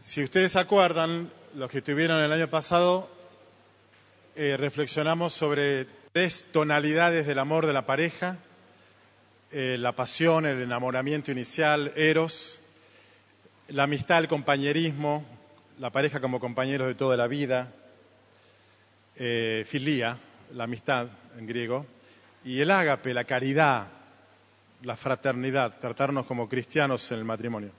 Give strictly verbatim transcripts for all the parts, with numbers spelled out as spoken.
Si ustedes se acuerdan, los que estuvieron el año pasado, eh, reflexionamos sobre tres tonalidades del amor de la pareja, eh, la pasión, el enamoramiento inicial, eros, la amistad, el compañerismo, la pareja como compañeros de toda la vida, eh, filía, la amistad en griego, y el ágape, la caridad, la fraternidad, tratarnos como cristianos en el matrimonio.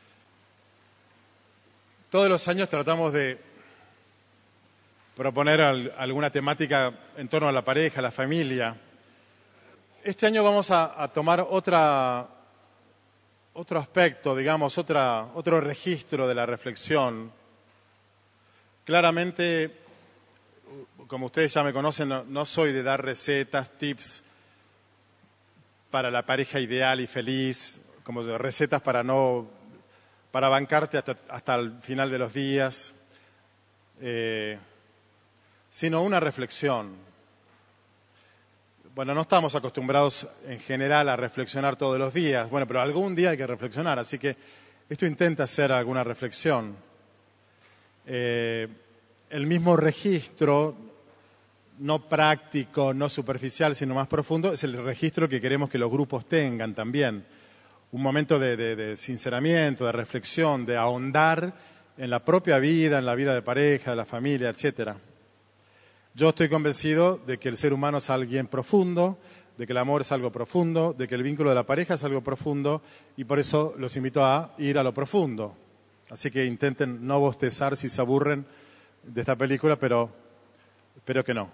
Todos los años tratamos de proponer al, alguna temática en torno a la pareja, a la familia. Este año vamos a, a tomar otra, otro aspecto, digamos, otra, otro registro de la reflexión. Claramente, como ustedes ya me conocen, no, no soy de dar recetas, tips para la pareja ideal y feliz, como de recetas para no... para bancarte hasta, hasta el final de los días, eh, sino una reflexión. Bueno, no estamos acostumbrados en general a reflexionar todos los días, bueno, pero algún día hay que reflexionar, así que esto intenta hacer alguna reflexión. Eh, el mismo registro, no práctico, no superficial, sino más profundo, es el registro que queremos que los grupos tengan también. Un momento de, de, de sinceramiento, de reflexión, de ahondar en la propia vida, en la vida de pareja, de la familia, etcétera. Yo estoy convencido de que el ser humano es alguien profundo, de que el amor es algo profundo, de que el vínculo de la pareja es algo profundo, y por eso los invito a ir a lo profundo. Así que intenten no bostezar si se aburren de esta película, pero espero que no.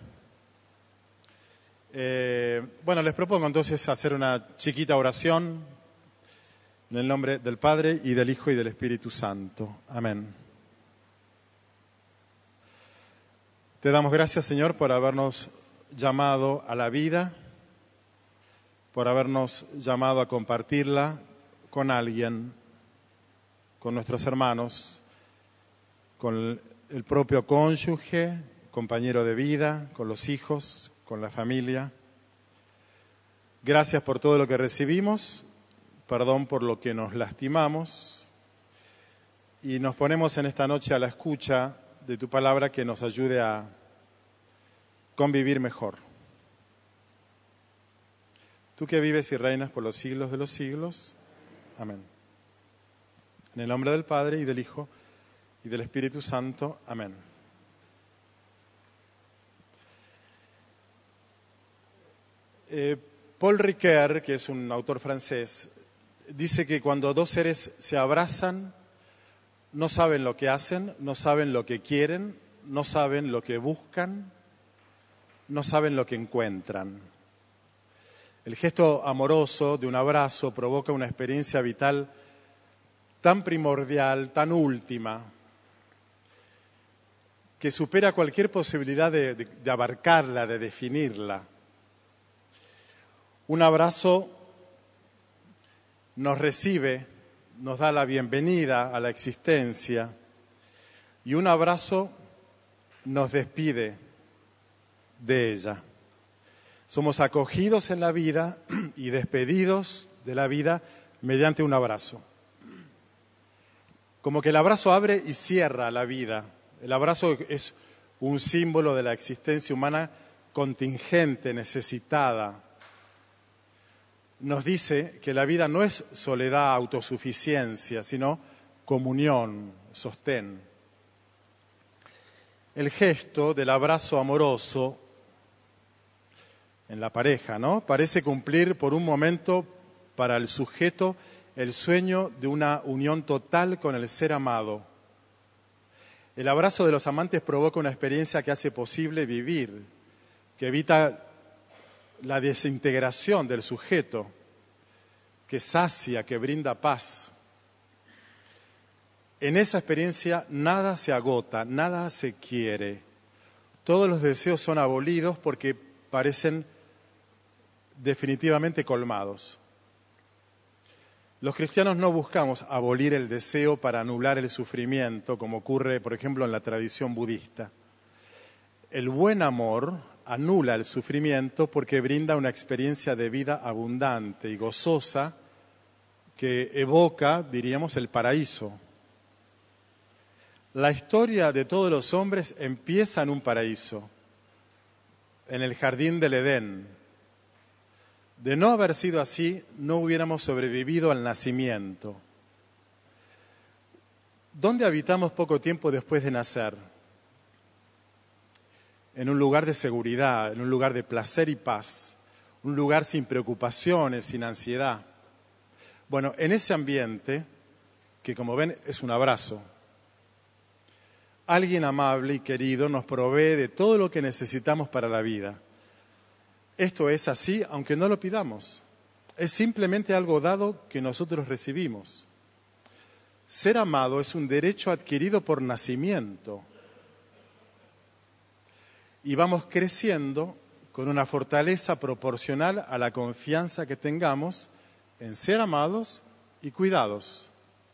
Eh, bueno, les propongo entonces hacer una chiquita oración. En el nombre del Padre, y del Hijo, y del Espíritu Santo. Amén. Te damos gracias, Señor, por habernos llamado a la vida, por habernos llamado a compartirla con alguien, con nuestros hermanos, con el propio cónyuge, compañero de vida, con los hijos, con la familia. Gracias por todo lo que recibimos. Perdón por lo que nos lastimamos, y nos ponemos en esta noche a la escucha de tu palabra que nos ayude a convivir mejor. Tú que vives y reinas por los siglos de los siglos. Amén. En el nombre del Padre, y del Hijo, y del Espíritu Santo. Amén. Eh, Paul Ricoeur, que es un autor francés, dice que cuando dos seres se abrazan, no saben lo que hacen, no saben lo que quieren, no saben lo que buscan, no saben lo que encuentran. El gesto amoroso de un abrazo provoca una experiencia vital tan primordial, tan última, que supera cualquier posibilidad de, de, de abarcarla, de definirla. Un abrazo nos recibe, nos da la bienvenida a la existencia, y un abrazo nos despide de ella. Somos acogidos en la vida y despedidos de la vida mediante un abrazo. Como que el abrazo abre y cierra la vida. El abrazo es un símbolo de la existencia humana contingente, necesitada. Nos dice que la vida no es soledad, autosuficiencia, sino comunión, sostén. El gesto del abrazo amoroso en la pareja, ¿no?, parece cumplir por un momento para el sujeto el sueño de una unión total con el ser amado. El abrazo de los amantes provoca una experiencia que hace posible vivir, que evita la desintegración del sujeto, que sacia, que brinda paz. En esa experiencia nada se agota, nada se quiere. Todos los deseos son abolidos porque parecen definitivamente colmados. Los cristianos no buscamos abolir el deseo para anular el sufrimiento, como ocurre, por ejemplo, en la tradición budista. El buen amor anula el sufrimiento porque brinda una experiencia de vida abundante y gozosa que evoca, diríamos, el paraíso. La historia de todos los hombres empieza en un paraíso, en el jardín del Edén. De no haber sido así, no hubiéramos sobrevivido al nacimiento. ¿Dónde habitamos poco tiempo después de nacer? En un lugar de seguridad, en un lugar de placer y paz, un lugar sin preocupaciones, sin ansiedad. Bueno, en ese ambiente, que como ven es un abrazo, alguien amable y querido nos provee de todo lo que necesitamos para la vida. Esto es así, aunque no lo pidamos. Es simplemente algo dado que nosotros recibimos. Ser amado es un derecho adquirido por nacimiento. Y vamos creciendo con una fortaleza proporcional a la confianza que tengamos en ser amados y cuidados.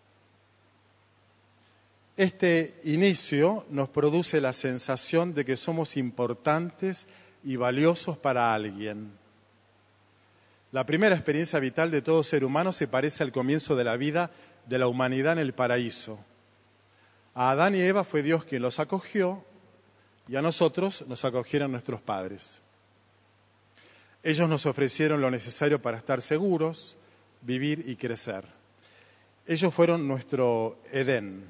Este inicio nos produce la sensación de que somos importantes y valiosos para alguien. La primera experiencia vital de todo ser humano se parece al comienzo de la vida de la humanidad en el paraíso. A Adán y Eva fue Dios quien los acogió y a nosotros nos acogieron nuestros padres. Ellos nos ofrecieron lo necesario para estar seguros, vivir y crecer. Ellos fueron nuestro Edén.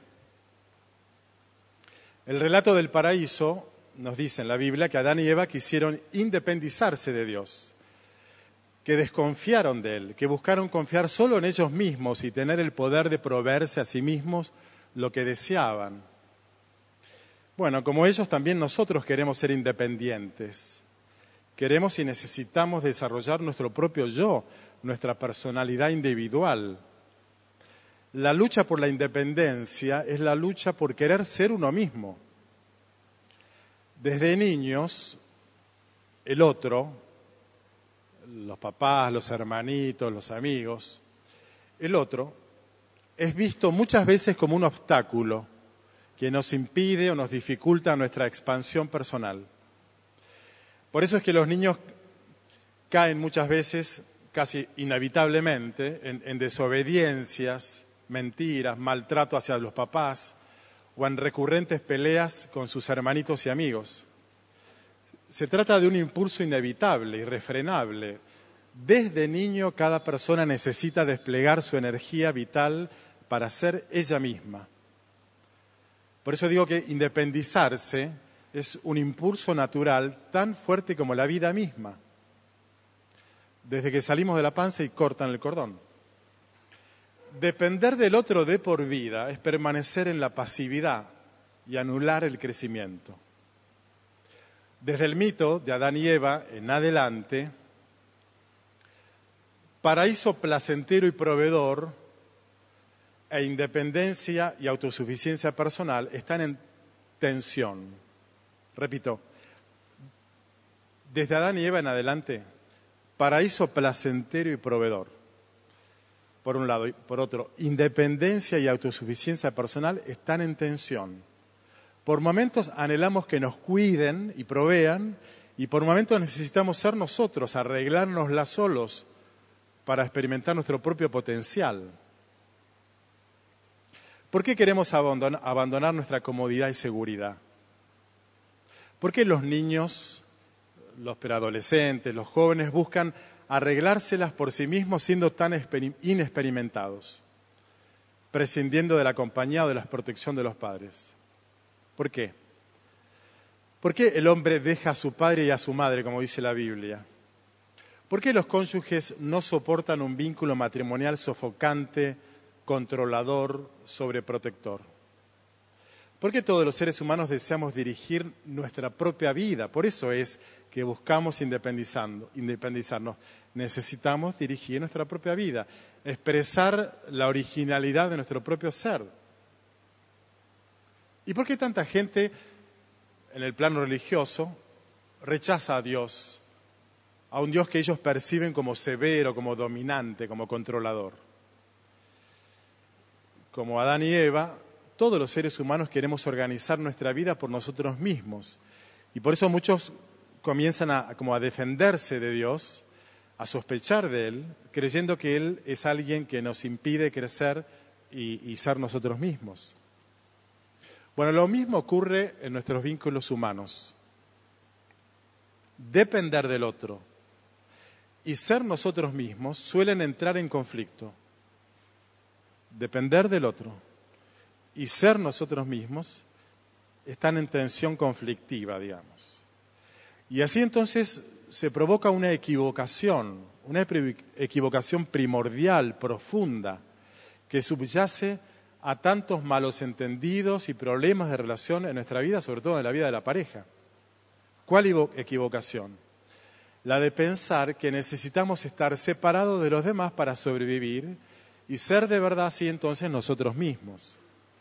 El relato del paraíso nos dice en la Biblia que Adán y Eva quisieron independizarse de Dios, que desconfiaron de Él, que buscaron confiar solo en ellos mismos y tener el poder de proveerse a sí mismos lo que deseaban. Bueno, como ellos, también nosotros queremos ser independientes. Queremos y necesitamos desarrollar nuestro propio yo, nuestra personalidad individual. La lucha por la independencia es la lucha por querer ser uno mismo. Desde niños, el otro, los papás, los hermanitos, los amigos, el otro es visto muchas veces como un obstáculo que nos impide o nos dificulta nuestra expansión personal. Por eso es que los niños caen muchas veces, casi inevitablemente, en, en desobediencias, mentiras, maltrato hacia los papás o en recurrentes peleas con sus hermanitos y amigos. Se trata de un impulso inevitable, irrefrenable. Desde niño cada persona necesita desplegar su energía vital para ser ella misma. Por eso digo que independizarse es un impulso natural tan fuerte como la vida misma. Desde que salimos de la panza y cortan el cordón. Depender del otro de por vida es permanecer en la pasividad y anular el crecimiento. Desde el mito de Adán y Eva en adelante, paraíso placentero y proveedor e independencia y autosuficiencia personal están en tensión. Repito, desde Adán y Eva en adelante, paraíso placentero y proveedor. Por un lado, y por otro, independencia y autosuficiencia personal están en tensión. Por momentos anhelamos que nos cuiden y provean, y por momentos necesitamos ser nosotros, arreglárnosla solos para experimentar nuestro propio potencial. ¿Por qué queremos abandonar, abandonar nuestra comodidad y seguridad? ¿Por qué los niños, los preadolescentes, los jóvenes buscan arreglárselas por sí mismos siendo tan inexperimentados, prescindiendo de la compañía o de la protección de los padres? ¿Por qué? ¿Por qué el hombre deja a su padre y a su madre, como dice la Biblia? ¿Por qué los cónyuges no soportan un vínculo matrimonial sofocante, controlador, sobreprotector? ¿Por qué todos los seres humanos deseamos dirigir nuestra propia vida? Por eso es que buscamos independizando, independizarnos. Necesitamos dirigir nuestra propia vida, expresar la originalidad de nuestro propio ser. ¿Y por qué tanta gente en el plano religioso rechaza a Dios, a un Dios que ellos perciben como severo, como dominante, como controlador? Como Adán y Eva, todos los seres humanos queremos organizar nuestra vida por nosotros mismos. Y por eso muchos comienzan a, como a defenderse de Dios, a sospechar de Él, creyendo que Él es alguien que nos impide crecer y, y ser nosotros mismos. Bueno, lo mismo ocurre en nuestros vínculos humanos. Depender del otro y ser nosotros mismos suelen entrar en conflicto. Depender del otro y ser nosotros mismos están en tensión conflictiva, digamos. Y así entonces se provoca una equivocación, una equivocación primordial, profunda, que subyace a tantos malos entendidos y problemas de relación en nuestra vida, sobre todo en la vida de la pareja. ¿Cuál equivocación? La de pensar que necesitamos estar separados de los demás para sobrevivir y ser de verdad así entonces nosotros mismos.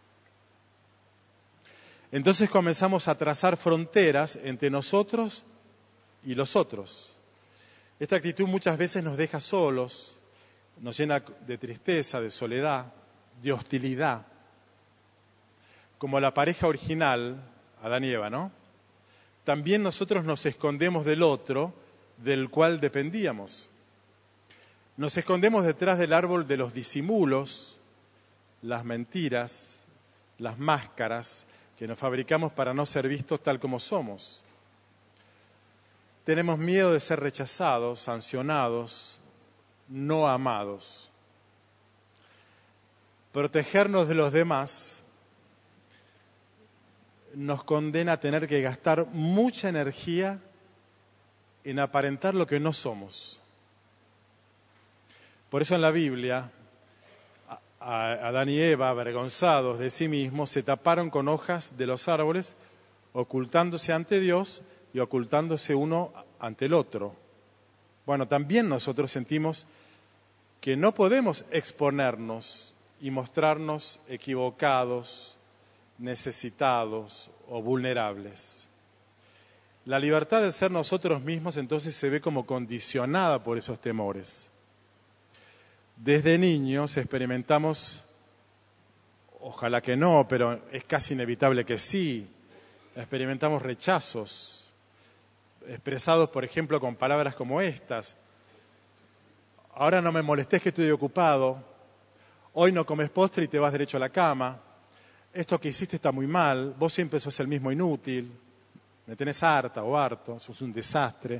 Entonces comenzamos a trazar fronteras entre nosotros y los otros. Esta actitud muchas veces nos deja solos, nos llena de tristeza, de soledad, de hostilidad. Como la pareja original, Adán y Eva, ¿no? También nosotros nos escondemos del otro, del cual dependíamos. Nos escondemos detrás del árbol de los disimulos, las mentiras, las máscaras que nos fabricamos para no ser vistos tal como somos. Tenemos miedo de ser rechazados, sancionados, no amados. Protegernos de los demás nos condena a tener que gastar mucha energía en aparentar lo que no somos. Por eso en la Biblia, Adán y Eva, avergonzados de sí mismos, se taparon con hojas de los árboles, ocultándose ante Dios y ocultándose uno ante el otro. Bueno, también nosotros sentimos que no podemos exponernos y mostrarnos equivocados, necesitados o vulnerables. La libertad de ser nosotros mismos entonces se ve como condicionada por esos temores. Desde niños experimentamos, ojalá que no, pero es casi inevitable que sí, experimentamos rechazos, expresados, por ejemplo, con palabras como estas. Ahora no me molestes que estoy ocupado, hoy no comes postre y te vas derecho a la cama, esto que hiciste está muy mal, vos siempre sos el mismo inútil, me tenés harta o harto, sos un desastre.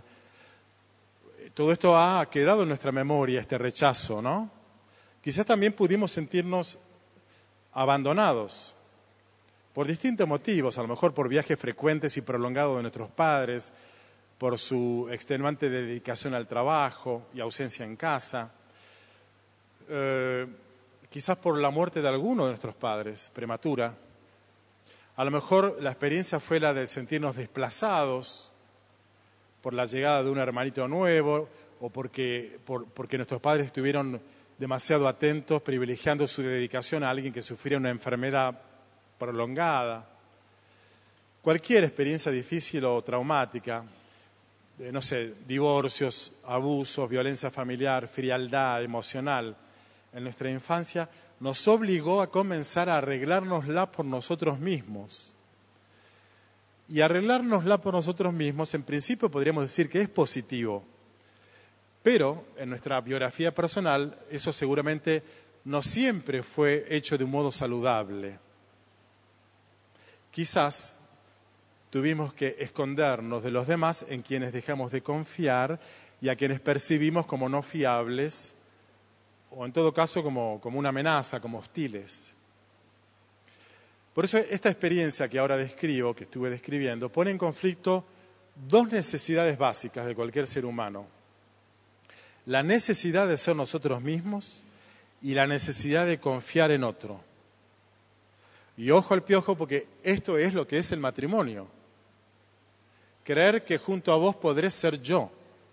Todo esto ha quedado en nuestra memoria, este rechazo, ¿no? Quizás también pudimos sentirnos abandonados por distintos motivos, a lo mejor por viajes frecuentes y prolongados de nuestros padres, por su extenuante dedicación al trabajo y ausencia en casa, eh, quizás por la muerte de alguno de nuestros padres, prematura. A lo mejor la experiencia fue la de sentirnos desplazados por la llegada de un hermanito nuevo o porque, por, porque nuestros padres estuvieron demasiado atentos, privilegiando su dedicación a alguien que sufría una enfermedad prolongada. Cualquier experiencia difícil o traumática, eh, no sé, divorcios, abusos, violencia familiar, frialdad emocional en nuestra infancia, nos obligó a comenzar a arreglárnosla por nosotros mismos. Y arreglárnosla por nosotros mismos, en principio podríamos decir que es positivo, pero en nuestra biografía personal eso seguramente no siempre fue hecho de un modo saludable. Quizás tuvimos que escondernos de los demás en quienes dejamos de confiar y a quienes percibimos como no fiables, o en todo caso como, como una amenaza, como hostiles. Por eso esta experiencia que ahora describo, que estuve describiendo, pone en conflicto dos necesidades básicas de cualquier ser humano. La necesidad de ser nosotros mismos y la necesidad de confiar en otro. Y ojo al piojo, porque esto es lo que es el matrimonio. Creer que junto a vos podré ser yo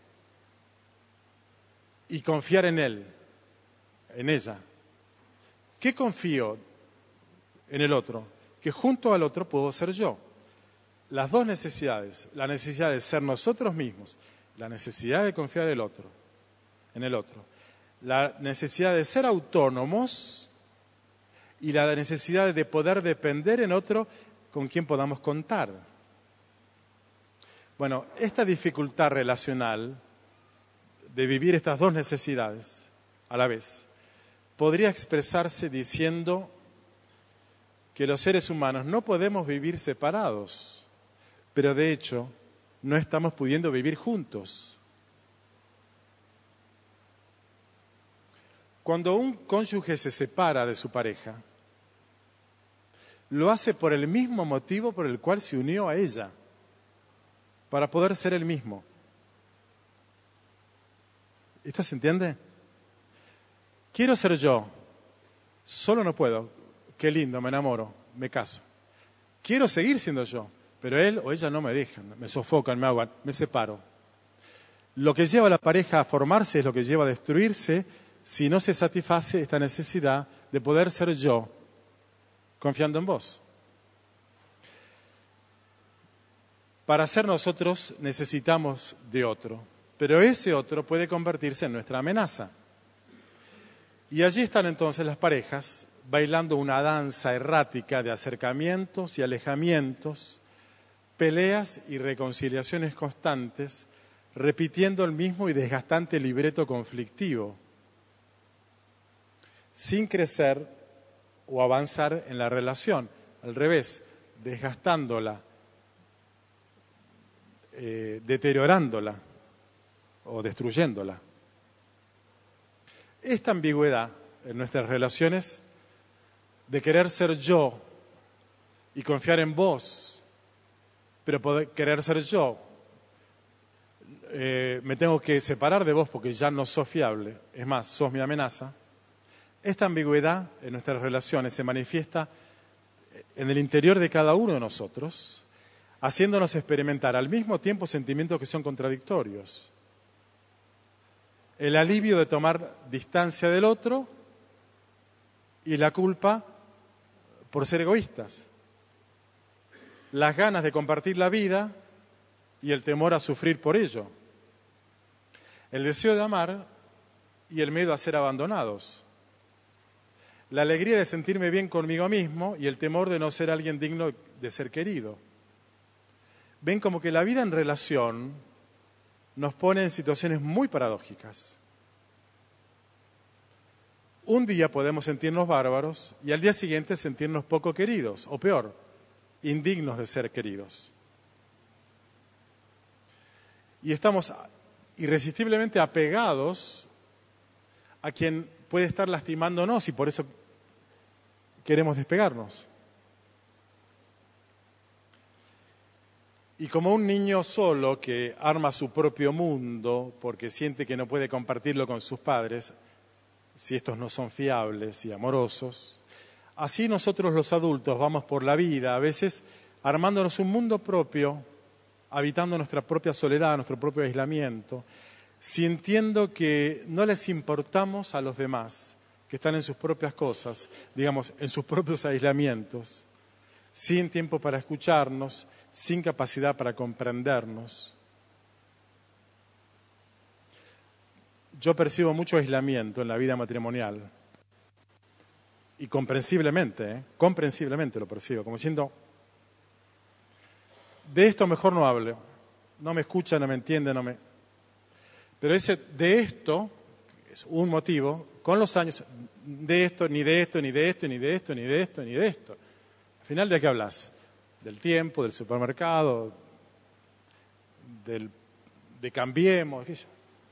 y confiar en él, en ella. ¿Qué confío en el otro? Que junto al otro puedo ser yo. Las dos necesidades, la necesidad de ser nosotros mismos, la necesidad de confiar en el otro, en el otro, la necesidad de ser autónomos y la necesidad de poder depender en otro con quien podamos contar. Bueno, esta dificultad relacional de vivir estas dos necesidades a la vez podría expresarse diciendo que los seres humanos no podemos vivir separados, pero de hecho no estamos pudiendo vivir juntos. Cuando un cónyuge se separa de su pareja, lo hace por el mismo motivo por el cual se unió a ella, para poder ser el mismo. ¿Esto se entiende? Quiero ser yo, solo no puedo. Qué lindo, me enamoro, me caso. Quiero seguir siendo yo, pero él o ella no me dejan, me sofocan, me ahogan, me separo. Lo que lleva a la pareja a formarse es lo que lleva a destruirse si no se satisface esta necesidad de poder ser yo, confiando en vos. Para ser nosotros necesitamos de otro, pero ese otro puede convertirse en nuestra amenaza. Y allí están entonces las parejas bailando una danza errática de acercamientos y alejamientos, peleas y reconciliaciones constantes, repitiendo el mismo y desgastante libreto conflictivo, sin crecer o avanzar en la relación. Al revés, desgastándola, eh, deteriorándola o destruyéndola. Esta ambigüedad en nuestras relaciones de querer ser yo y confiar en vos, pero poder querer ser yo, eh, me tengo que separar de vos porque ya no sos fiable, es más, sos mi amenaza. Esta ambigüedad en nuestras relaciones se manifiesta en el interior de cada uno de nosotros, haciéndonos experimentar al mismo tiempo sentimientos que son contradictorios. El alivio de tomar distancia del otro y la culpa por ser egoístas. Las ganas de compartir la vida y el temor a sufrir por ello. El deseo de amar y el miedo a ser abandonados. La alegría de sentirme bien conmigo mismo y el temor de no ser alguien digno de ser querido. Ven como que la vida en relación nos pone en situaciones muy paradójicas. Un día podemos sentirnos bárbaros y al día siguiente sentirnos poco queridos, o peor, indignos de ser queridos. Y estamos irresistiblemente apegados a quien puede estar lastimándonos y por eso queremos despegarnos. Y como un niño solo que arma su propio mundo porque siente que no puede compartirlo con sus padres, si estos no son fiables y amorosos, así nosotros los adultos vamos por la vida, a veces armándonos un mundo propio, habitando nuestra propia soledad, nuestro propio aislamiento, sintiendo que no les importamos a los demás, que están en sus propias cosas, digamos, en sus propios aislamientos, sin tiempo para escucharnos, sin capacidad para comprendernos. Yo percibo mucho aislamiento en la vida matrimonial y comprensiblemente, ¿eh? comprensiblemente lo percibo, como diciendo, de esto mejor no hablo, no me escucha, no me entiende, no me... Pero ese de esto es un motivo, con los años, de esto, ni de esto, ni de esto, ni de esto, ni de esto, ni de esto. Al final, ¿de qué hablas? Del tiempo, del supermercado, del, de Cambiemos, qué sé yo.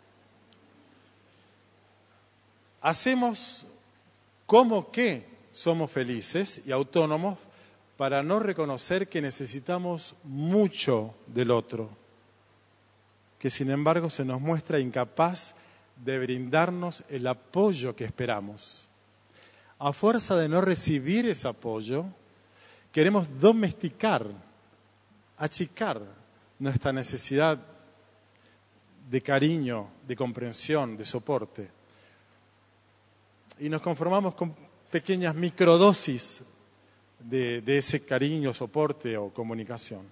Hacemos como que somos felices y autónomos para no reconocer que necesitamos mucho del otro, que sin embargo se nos muestra incapaz de brindarnos el apoyo que esperamos. A fuerza de no recibir ese apoyo, queremos domesticar, achicar nuestra necesidad de cariño, de comprensión, de soporte. Y nos conformamos con pequeñas microdosis de, de ese cariño, soporte o comunicación.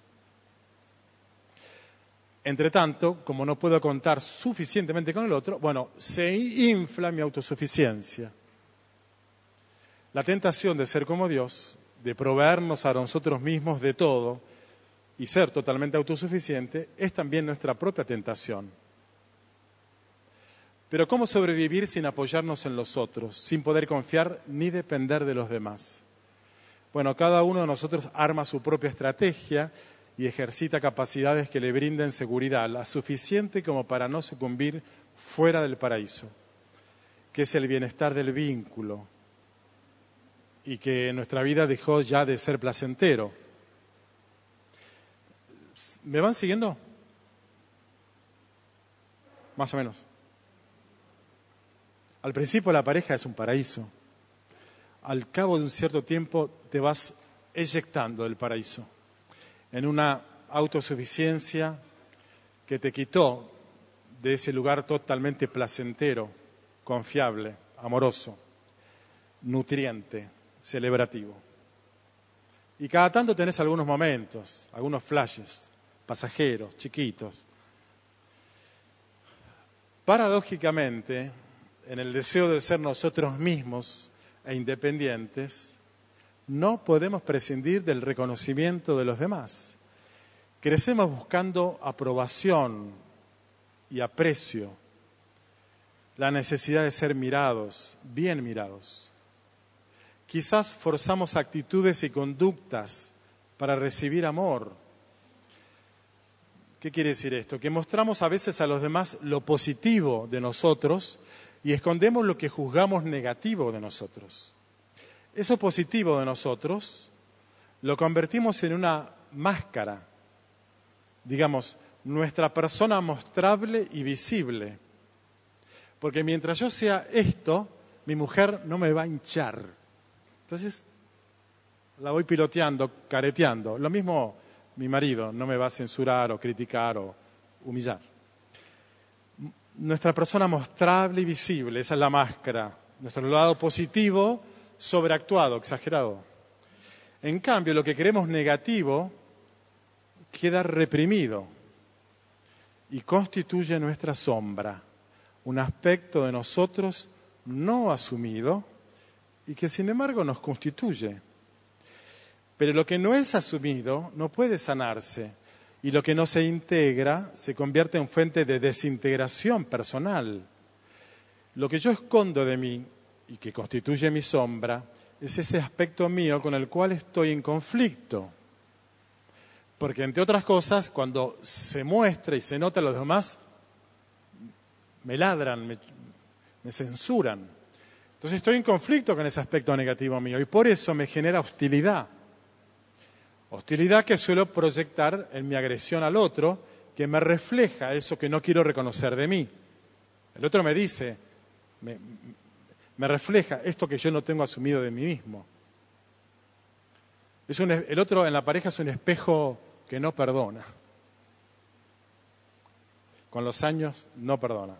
Entre tanto, como no puedo contar suficientemente con el otro, bueno, se infla mi autosuficiencia. La tentación de ser como Dios, de proveernos a nosotros mismos de todo y ser totalmente autosuficiente, es también nuestra propia tentación. Pero ¿cómo sobrevivir sin apoyarnos en los otros, sin poder confiar ni depender de los demás? Bueno, cada uno de nosotros arma su propia estrategia y ejercita capacidades que le brinden seguridad, la suficiente como para no sucumbir fuera del paraíso, que es el bienestar del vínculo y que en nuestra vida dejó ya de ser placentero. ¿Me van siguiendo? Más o menos. Al principio la pareja es un paraíso. Al cabo de un cierto tiempo te vas eyectando del paraíso en una autosuficiencia que te quitó de ese lugar totalmente placentero, confiable, amoroso, nutriente, celebrativo. Y cada tanto tenés algunos momentos, algunos flashes, pasajeros, chiquitos. Paradójicamente, en el deseo de ser nosotros mismos e independientes, no podemos prescindir del reconocimiento de los demás. Crecemos buscando aprobación y aprecio, la necesidad de ser mirados, bien mirados. Quizás forzamos actitudes y conductas para recibir amor. ¿Qué quiere decir esto? Que mostramos a veces a los demás lo positivo de nosotros y escondemos lo que juzgamos negativo de nosotros. Eso positivo de nosotros lo convertimos en una máscara, digamos, nuestra persona mostrable y visible. Porque mientras yo sea esto, mi mujer no me va a hinchar. Entonces, la voy piloteando, careteando. Lo mismo mi marido, no me va a censurar o criticar o humillar. Nuestra persona mostrable y visible, esa es la máscara. Nuestro lado positivo, sobreactuado, exagerado. En cambio, lo que queremos negativo queda reprimido y constituye nuestra sombra, un aspecto de nosotros no asumido y que sin embargo nos constituye. Pero lo que no es asumido no puede sanarse y lo que no se integra se convierte en fuente de desintegración personal. Lo que yo escondo de mí y que constituye mi sombra es ese aspecto mío con el cual estoy en conflicto. Porque, entre otras cosas, cuando se muestra y se nota a los demás, me ladran, me, me censuran. Entonces estoy en conflicto con ese aspecto negativo mío y por eso me genera hostilidad. Hostilidad que suelo proyectar en mi agresión al otro, que me refleja eso que no quiero reconocer de mí. El otro me dice, me, me refleja esto que yo no tengo asumido de mí mismo. Es un, el otro en la pareja es un espejo que no perdona. Con los años no perdona.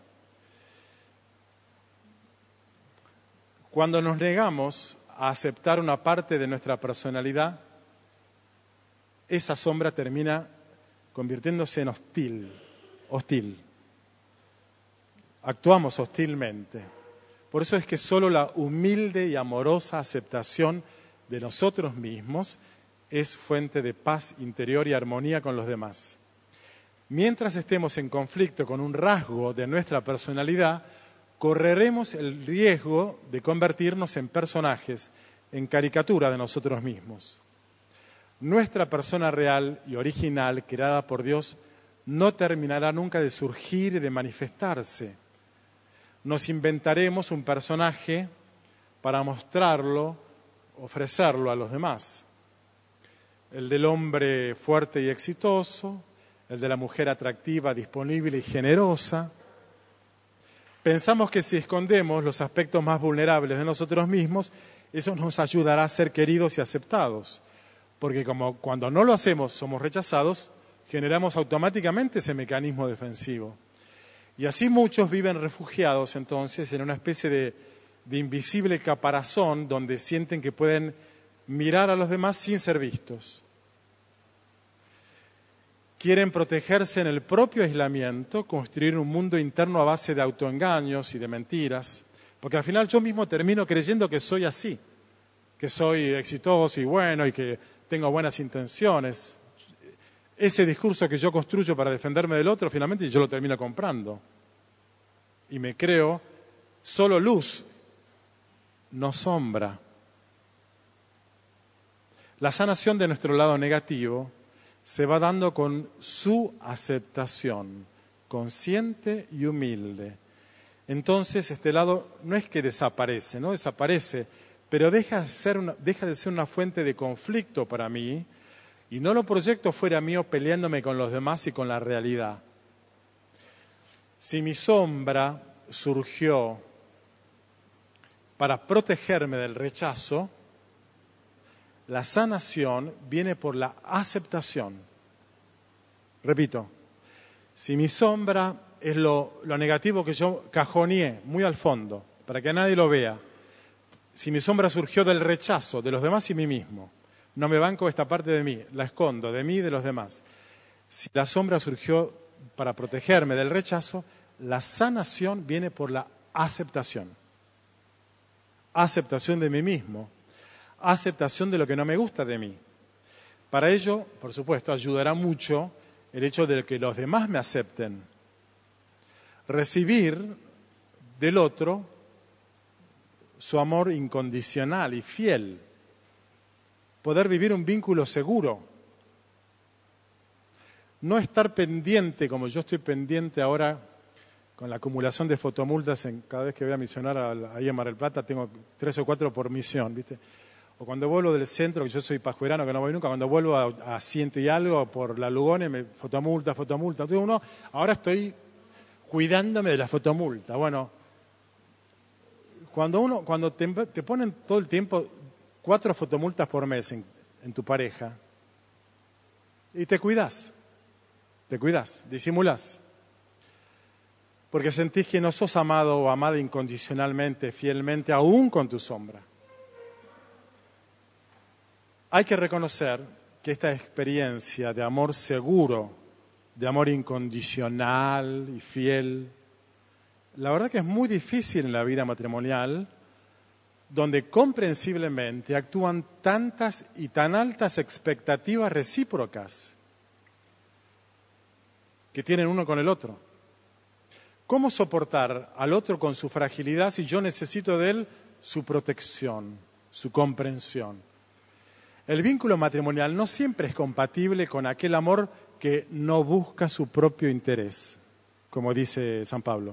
Cuando nos negamos a aceptar una parte de nuestra personalidad, esa sombra termina convirtiéndose en hostil, hostil. Actuamos hostilmente. Por eso es que solo la humilde y amorosa aceptación de nosotros mismos es fuente de paz interior y armonía con los demás. Mientras estemos en conflicto con un rasgo de nuestra personalidad, correremos el riesgo de convertirnos en personajes, en caricatura de nosotros mismos. Nuestra persona real y original, creada por Dios, no terminará nunca de surgir y de manifestarse. Nos inventaremos un personaje para mostrarlo, ofrecerlo a los demás. El del hombre fuerte y exitoso, el de la mujer atractiva, disponible y generosa. Pensamos que si escondemos los aspectos más vulnerables de nosotros mismos, eso nos ayudará a ser queridos y aceptados. Porque como cuando no lo hacemos somos rechazados, generamos automáticamente ese mecanismo defensivo. Y así muchos viven refugiados entonces en una especie de, de invisible caparazón donde sienten que pueden mirar a los demás sin ser vistos. Quieren protegerse en el propio aislamiento, construir un mundo interno a base de autoengaños y de mentiras, porque al final yo mismo termino creyendo que soy así, que soy exitoso y bueno y que tengo buenas intenciones. Ese discurso que yo construyo para defenderme del otro, finalmente yo lo termino comprando. Y me creo solo luz, no sombra. La sanación de nuestro lado negativo se va dando con su aceptación, consciente y humilde. Entonces, este lado no es que desaparece, no desaparece, pero deja de ser una, deja de ser una fuente de conflicto para mí y no lo proyecto fuera mío peleándome con los demás y con la realidad. Si mi sombra surgió para protegerme del rechazo, la sanación viene por la aceptación. Repito, si mi sombra es lo, lo negativo que yo cajoneé muy al fondo, para que nadie lo vea, si mi sombra surgió del rechazo de los demás y mí mismo, no me banco esta parte de mí, la escondo de mí y de los demás. Si la sombra surgió para protegerme del rechazo, la sanación viene por la aceptación. Aceptación de mí mismo, aceptación de lo que no me gusta de mí. Para ello, por supuesto, ayudará mucho el hecho de que los demás me acepten. Recibir del otro su amor incondicional y fiel. Poder vivir un vínculo seguro. No estar pendiente, como yo estoy pendiente ahora con la acumulación de fotomultas, en, cada vez que voy a misionar a, ahí en Mar del Plata, tengo tres o cuatro por misión, ¿viste? O cuando vuelvo del centro, que yo soy pajuerano, que no voy nunca, cuando vuelvo a, a ciento y algo por la Lugones, me, fotomulta, fotomulta. Entonces uno, ahora estoy cuidándome de la fotomulta. Bueno, cuando uno, cuando te, te ponen todo el tiempo cuatro fotomultas por mes en, en tu pareja, y te cuidas, te cuidas, disimulás. Porque sentís que no sos amado o amada incondicionalmente, fielmente, aún con tu sombra. Hay que reconocer que esta experiencia de amor seguro, de amor incondicional y fiel, la verdad que es muy difícil en la vida matrimonial, donde comprensiblemente actúan tantas y tan altas expectativas recíprocas que tienen uno con el otro. ¿Cómo soportar al otro con su fragilidad si yo necesito de él su protección, su comprensión? El vínculo matrimonial no siempre es compatible con aquel amor que no busca su propio interés, como dice San Pablo.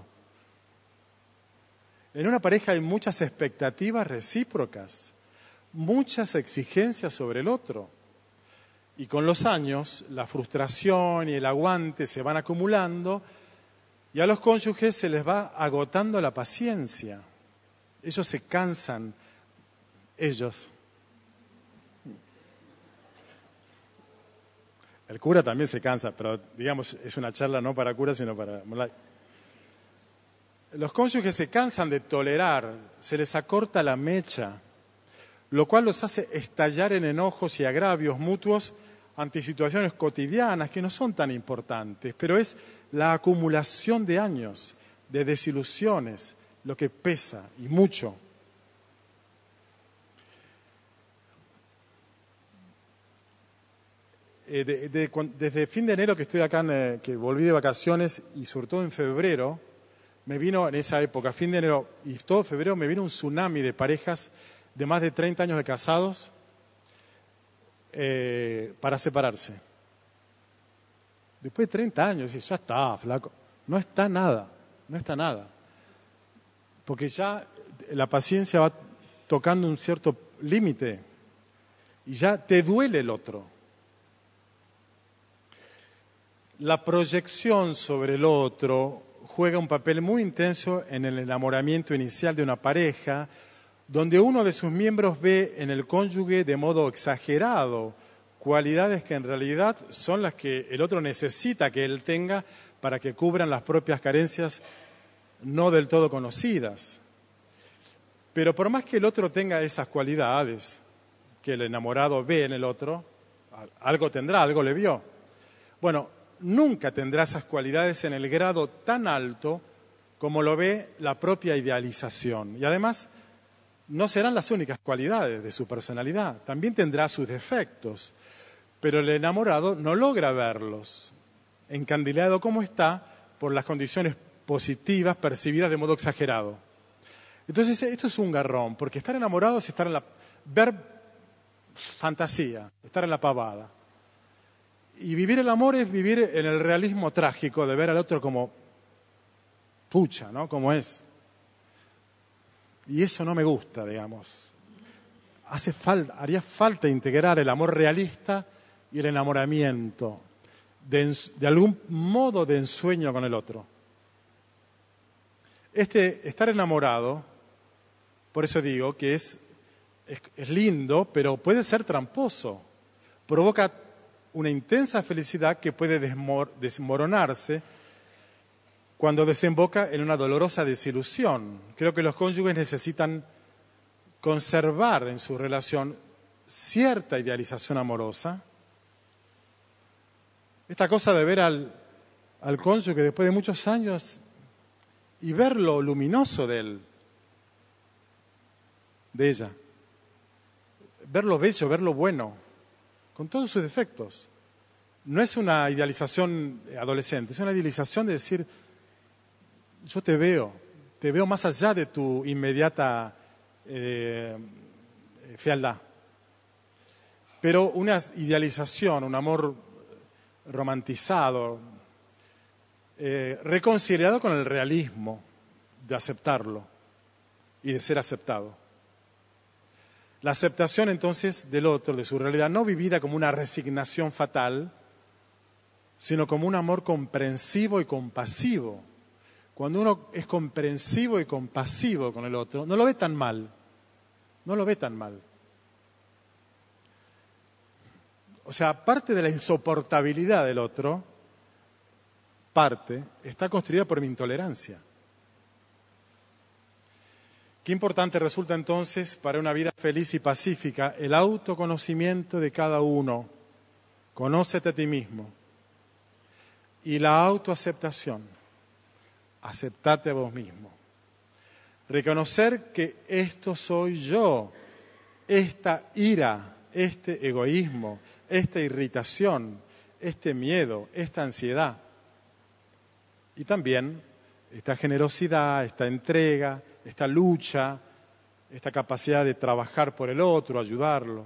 En una pareja hay muchas expectativas recíprocas, muchas exigencias sobre el otro. Y con los años, la frustración y el aguante se van acumulando y a los cónyuges se les va agotando la paciencia. Ellos se cansan, ellos. El cura también se cansa, pero digamos, es una charla no para cura, sino para... Los cónyuges se cansan de tolerar, se les acorta la mecha, lo cual los hace estallar en enojos y agravios mutuos ante situaciones cotidianas que no son tan importantes, pero es la acumulación de años, de desilusiones, lo que pesa, y mucho. Eh, de, de, desde fin de enero que estoy acá, en, eh, que volví de vacaciones, y sobre todo en febrero, me vino en esa época, fin de enero y todo febrero, me vino un tsunami de parejas de más de treinta años de casados eh, para separarse. Después de treinta años, ya está, flaco. No está nada, no está nada. Porque ya la paciencia va tocando un cierto límite y ya te duele el otro. La proyección sobre el otro juega un papel muy intenso en el enamoramiento inicial de una pareja, donde uno de sus miembros ve en el cónyuge de modo exagerado cualidades que en realidad son las que el otro necesita que él tenga para que cubran las propias carencias no del todo conocidas. Pero por más que el otro tenga esas cualidades que el enamorado ve en el otro, algo tendrá, algo le vio. Bueno, nunca tendrá esas cualidades en el grado tan alto como lo ve la propia idealización. Y además, no serán las únicas cualidades de su personalidad, también tendrá sus defectos, pero el enamorado no logra verlos, encandilado como está por las condiciones positivas percibidas de modo exagerado. Entonces, esto es un garrón, porque estar enamorado es estar en la, ver fantasía, estar en la pavada. Y vivir el amor es vivir en el realismo trágico de ver al otro como pucha, ¿no? Como es. Y eso no me gusta, digamos. Hace falta, haría falta integrar el amor realista y el enamoramiento, de, de algún modo de ensueño con el otro. Este estar enamorado, por eso digo que es, es, es lindo, pero puede ser tramposo. Provoca una intensa felicidad que puede desmor, desmoronarse cuando desemboca en una dolorosa desilusión. Creo que los cónyuges necesitan conservar en su relación cierta idealización amorosa. Esta cosa de ver al, al cónyuge después de muchos años y ver lo luminoso de él, de ella. Ver lo bello, ver lo bueno, con todos sus defectos. No es una idealización adolescente, es una idealización de decir, yo te veo, te veo más allá de tu inmediata eh, fealdad. Pero una idealización, un amor romantizado, eh, reconciliado con el realismo de aceptarlo y de ser aceptado. La aceptación entonces del otro, de su realidad, no vivida como una resignación fatal, sino como un amor comprensivo y compasivo. Cuando uno es comprensivo y compasivo con el otro, no lo ve tan mal, no lo ve tan mal. O sea, parte de la insoportabilidad del otro, parte, está construida por mi intolerancia. Qué importante resulta entonces para una vida feliz y pacífica el autoconocimiento de cada uno. Conócete a ti mismo. Y la autoaceptación. Aceptate a vos mismo. Reconocer que esto soy yo. Esta ira, este egoísmo, esta irritación, este miedo, esta ansiedad. Y también esta generosidad, esta entrega, esta lucha, esta capacidad de trabajar por el otro, ayudarlo.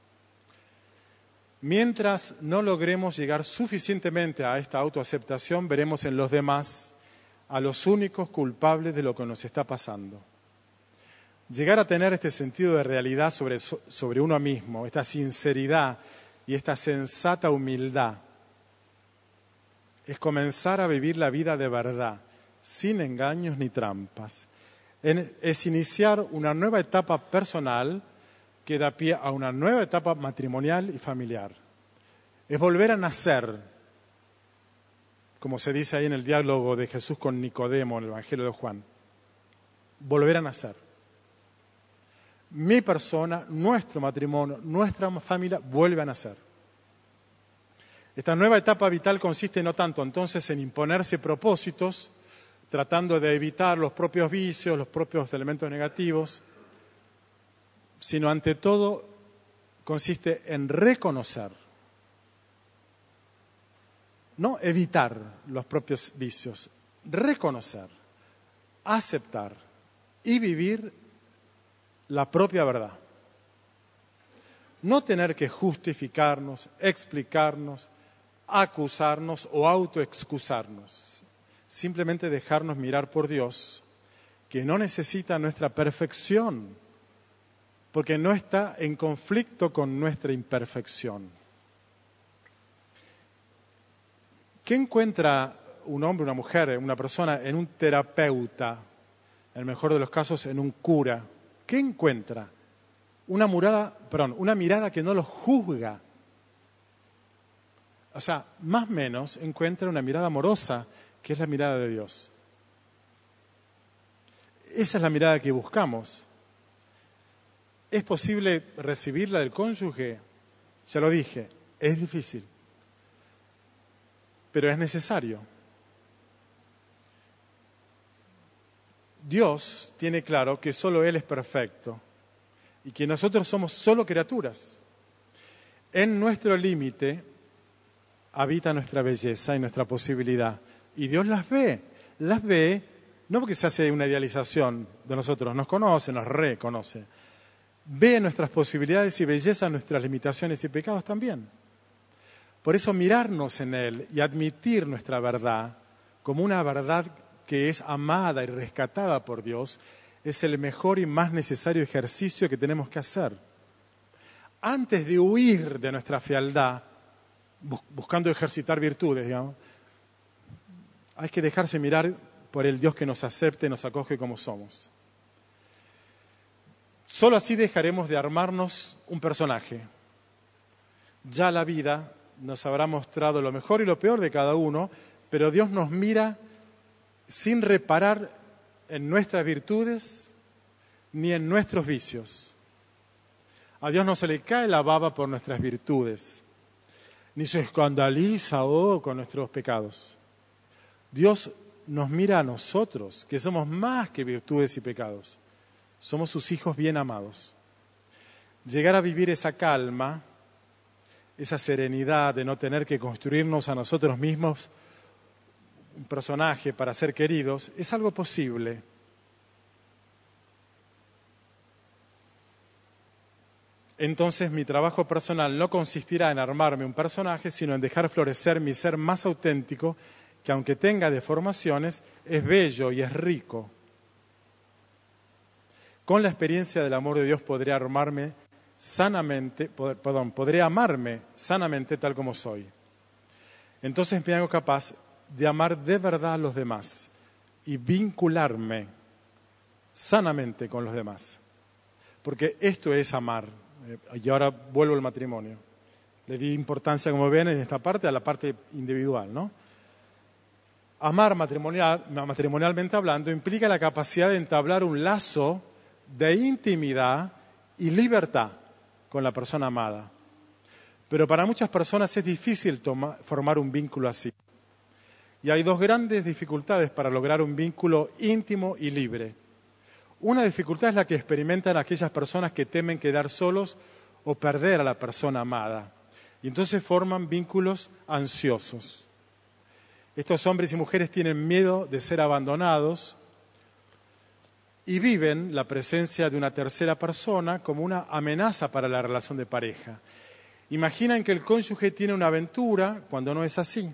Mientras no logremos llegar suficientemente a esta autoaceptación, veremos en los demás a los únicos culpables de lo que nos está pasando. Llegar a tener este sentido de realidad sobre, sobre uno mismo, esta sinceridad y esta sensata humildad, es comenzar a vivir la vida de verdad, sin engaños ni trampas. Es iniciar una nueva etapa personal que da pie a una nueva etapa matrimonial y familiar. Es volver a nacer, como se dice ahí en el diálogo de Jesús con Nicodemo en el Evangelio de Juan. Volver a nacer. Mi persona, nuestro matrimonio, nuestra familia vuelve a nacer. Esta nueva etapa vital consiste no tanto entonces en imponerse propósitos, tratando de evitar los propios vicios, los propios elementos negativos, sino ante todo consiste en reconocer, no evitar los propios vicios, reconocer, aceptar y vivir la propia verdad. No tener que justificarnos, explicarnos, acusarnos o autoexcusarnos. Simplemente dejarnos mirar por Dios, que no necesita nuestra perfección, porque no está en conflicto con nuestra imperfección. ¿Qué encuentra un hombre, una mujer, una persona en un terapeuta, en el mejor de los casos en un cura? ¿Qué encuentra? Una mirada, perdón, una mirada que no los juzga. O sea, más o menos encuentra una mirada amorosa, que es la mirada de Dios. Esa es la mirada que buscamos. ¿Es posible recibirla del cónyuge? Ya lo dije, es difícil, pero es necesario. Dios tiene claro que solo Él es perfecto y que nosotros somos solo criaturas. En nuestro límite habita nuestra belleza y nuestra posibilidad. Y Dios las ve, las ve, no porque se hace una idealización de nosotros, nos conoce, nos reconoce. ve nuestras posibilidades y belleza nuestras limitaciones y pecados también. Por eso mirarnos en Él y admitir nuestra verdad como una verdad que es amada y rescatada por Dios es el mejor y más necesario ejercicio que tenemos que hacer. Antes de huir de nuestra fealdad, buscando ejercitar virtudes, digamos, hay que dejarse mirar por el Dios que nos acepte y nos acoge como somos. Solo así dejaremos de armarnos un personaje. Ya la vida nos habrá mostrado lo mejor y lo peor de cada uno, pero Dios nos mira sin reparar en nuestras virtudes ni en nuestros vicios. A Dios no se le cae la baba por nuestras virtudes, ni se escandaliza oh, con nuestros pecados. Dios nos mira a nosotros, que somos más que virtudes y pecados. Somos sus hijos bien amados. Llegar a vivir esa calma, esa serenidad de no tener que construirnos a nosotros mismos un personaje para ser queridos, es algo posible. Entonces mi trabajo personal no consistirá en armarme un personaje, sino en dejar florecer mi ser más auténtico, que aunque tenga deformaciones, es bello y es rico. Con la experiencia del amor de Dios podré armarme sanamente, poder, perdón, podré amarme sanamente tal como soy. Entonces me hago capaz de amar de verdad a los demás y vincularme sanamente con los demás. Porque esto es amar. Y ahora vuelvo al matrimonio. Le di importancia, como ven, en esta parte, a la parte individual, ¿no? Amar matrimonial, matrimonialmente hablando implica la capacidad de entablar un lazo de intimidad y libertad con la persona amada. Pero para muchas personas es difícil toma, formar un vínculo así. Y hay dos grandes dificultades para lograr un vínculo íntimo y libre. Una dificultad es la que experimentan aquellas personas que temen quedar solos o perder a la persona amada. Y entonces forman vínculos ansiosos. Estos hombres y mujeres tienen miedo de ser abandonados y viven la presencia de una tercera persona como una amenaza para la relación de pareja. Imaginan que el cónyuge tiene una aventura cuando no es así.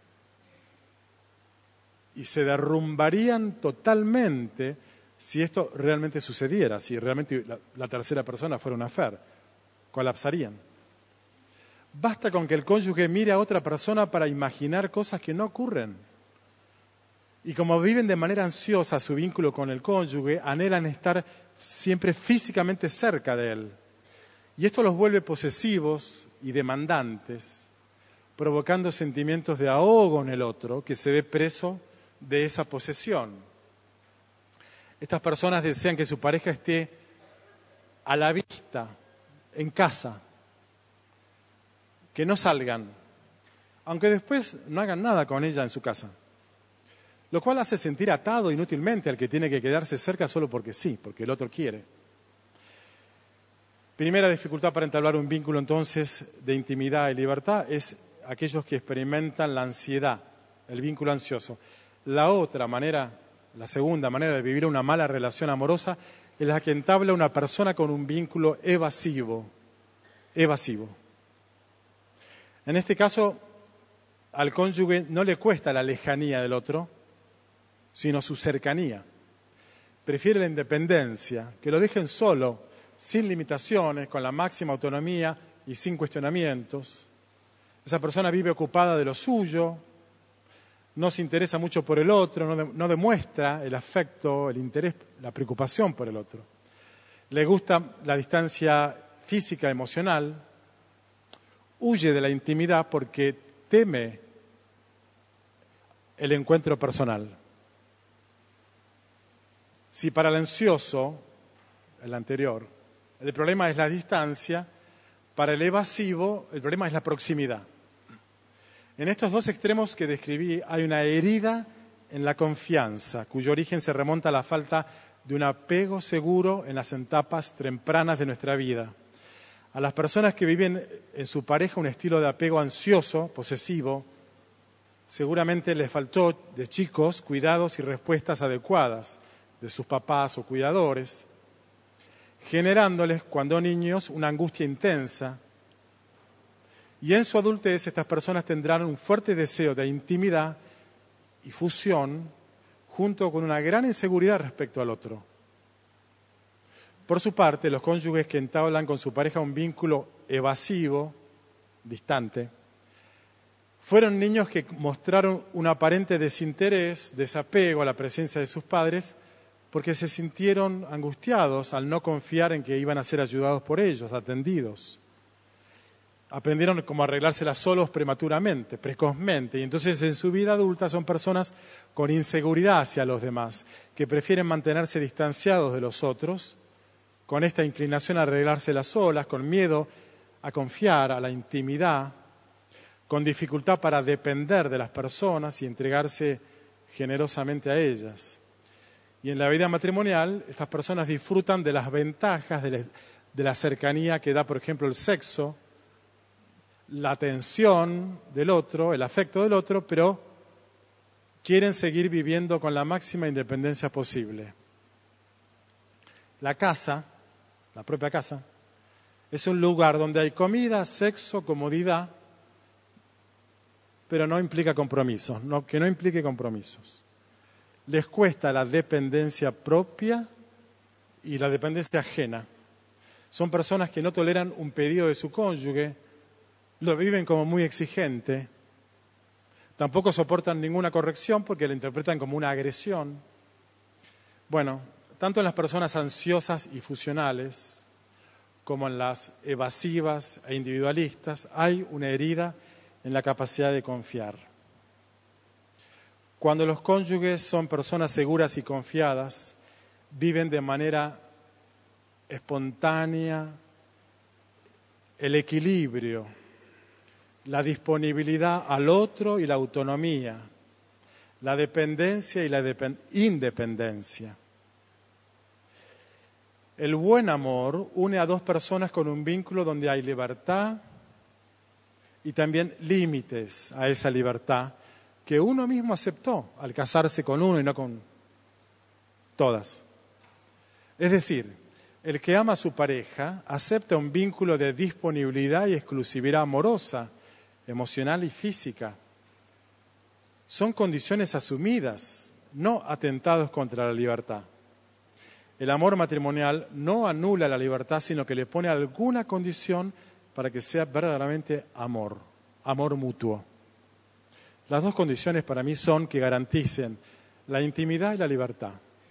Y se derrumbarían totalmente si esto realmente sucediera, si realmente la, la tercera persona fuera una fer, colapsarían. Basta con que el cónyuge mire a otra persona para imaginar cosas que no ocurren. Y como viven de manera ansiosa su vínculo con el cónyuge, anhelan estar siempre físicamente cerca de él. Y esto los vuelve posesivos y demandantes, provocando sentimientos de ahogo en el otro, que se ve preso de esa posesión. Estas personas desean que su pareja esté a la vista, en casa, que no salgan, aunque después no hagan nada con ella en su casa. Lo cual hace sentir atado inútilmente al que tiene que quedarse cerca solo porque sí, porque el otro quiere. Primera dificultad para entablar un vínculo entonces de intimidad y libertad es aquellos que experimentan la ansiedad, el vínculo ansioso. La otra manera, la segunda manera de vivir una mala relación amorosa es la que entabla una persona con un vínculo evasivo, evasivo. En este caso, al cónyuge no le cuesta la lejanía del otro, sino su cercanía. Prefiere la independencia, que lo dejen solo, sin limitaciones, con la máxima autonomía y sin cuestionamientos. Esa persona vive ocupada de lo suyo, no se interesa mucho por el otro, no, de, no demuestra el afecto, el interés, la preocupación por el otro. Le gusta la distancia física, emocional, huye de la intimidad porque teme el encuentro personal. Si para el ansioso, el anterior, el problema es la distancia, para el evasivo el problema es la proximidad. En estos dos extremos que describí hay una herida en la confianza, cuyo origen se remonta a la falta de un apego seguro en las etapas tempranas de nuestra vida. A las personas que viven en su pareja un estilo de apego ansioso, posesivo, seguramente les faltó de chicos cuidados y respuestas adecuadas de sus papás o cuidadores. generándoles, cuando niños, una angustia intensa. Y en su adultez estas personas tendrán un fuerte deseo de intimidad y fusión, junto con una gran inseguridad respecto al otro. Por su parte, los cónyuges que entablan con su pareja un vínculo evasivo, distante, fueron niños que mostraron un aparente desinterés, desapego a la presencia de sus padres, porque se sintieron angustiados al no confiar en que iban a ser ayudados por ellos, atendidos. Aprendieron cómo arreglárselas solos prematuramente, precozmente, y entonces en su vida adulta son personas con inseguridad hacia los demás, que prefieren mantenerse distanciados de los otros, con esta inclinación a arreglárselas solas, con miedo a confiar, a la intimidad, con dificultad para depender de las personas y entregarse generosamente a ellas. Y en la vida matrimonial, estas personas disfrutan de las ventajas de la cercanía que da, por ejemplo, el sexo, la atención del otro, el afecto del otro, pero quieren seguir viviendo con la máxima independencia posible. La casa, la propia casa, es un lugar donde hay comida, sexo, comodidad, pero no implica compromisos, no, que no implique compromisos. Les cuesta la dependencia propia y la dependencia ajena. Son personas que no toleran un pedido de su cónyuge, lo viven como muy exigente, tampoco soportan ninguna corrección porque lo interpretan como una agresión. Bueno, tanto en las personas ansiosas y fusionales como en las evasivas e individualistas hay una herida en la capacidad de confiar. Cuando los cónyuges son personas seguras y confiadas, viven de manera espontánea el equilibrio, la disponibilidad al otro y la autonomía, la dependencia y la depend- independencia. El buen amor une a dos personas con un vínculo donde hay libertad y también límites a esa libertad que uno mismo aceptó al casarse con uno y no con todas. Es decir, el que ama a su pareja acepta un vínculo de disponibilidad y exclusividad amorosa, emocional y física. Son condiciones asumidas, no atentados contra la libertad. El amor matrimonial no anula la libertad, sino que le pone alguna condición para que sea verdaderamente amor, amor mutuo. Las dos condiciones para mí son que garanticen la intimidad y la libertad.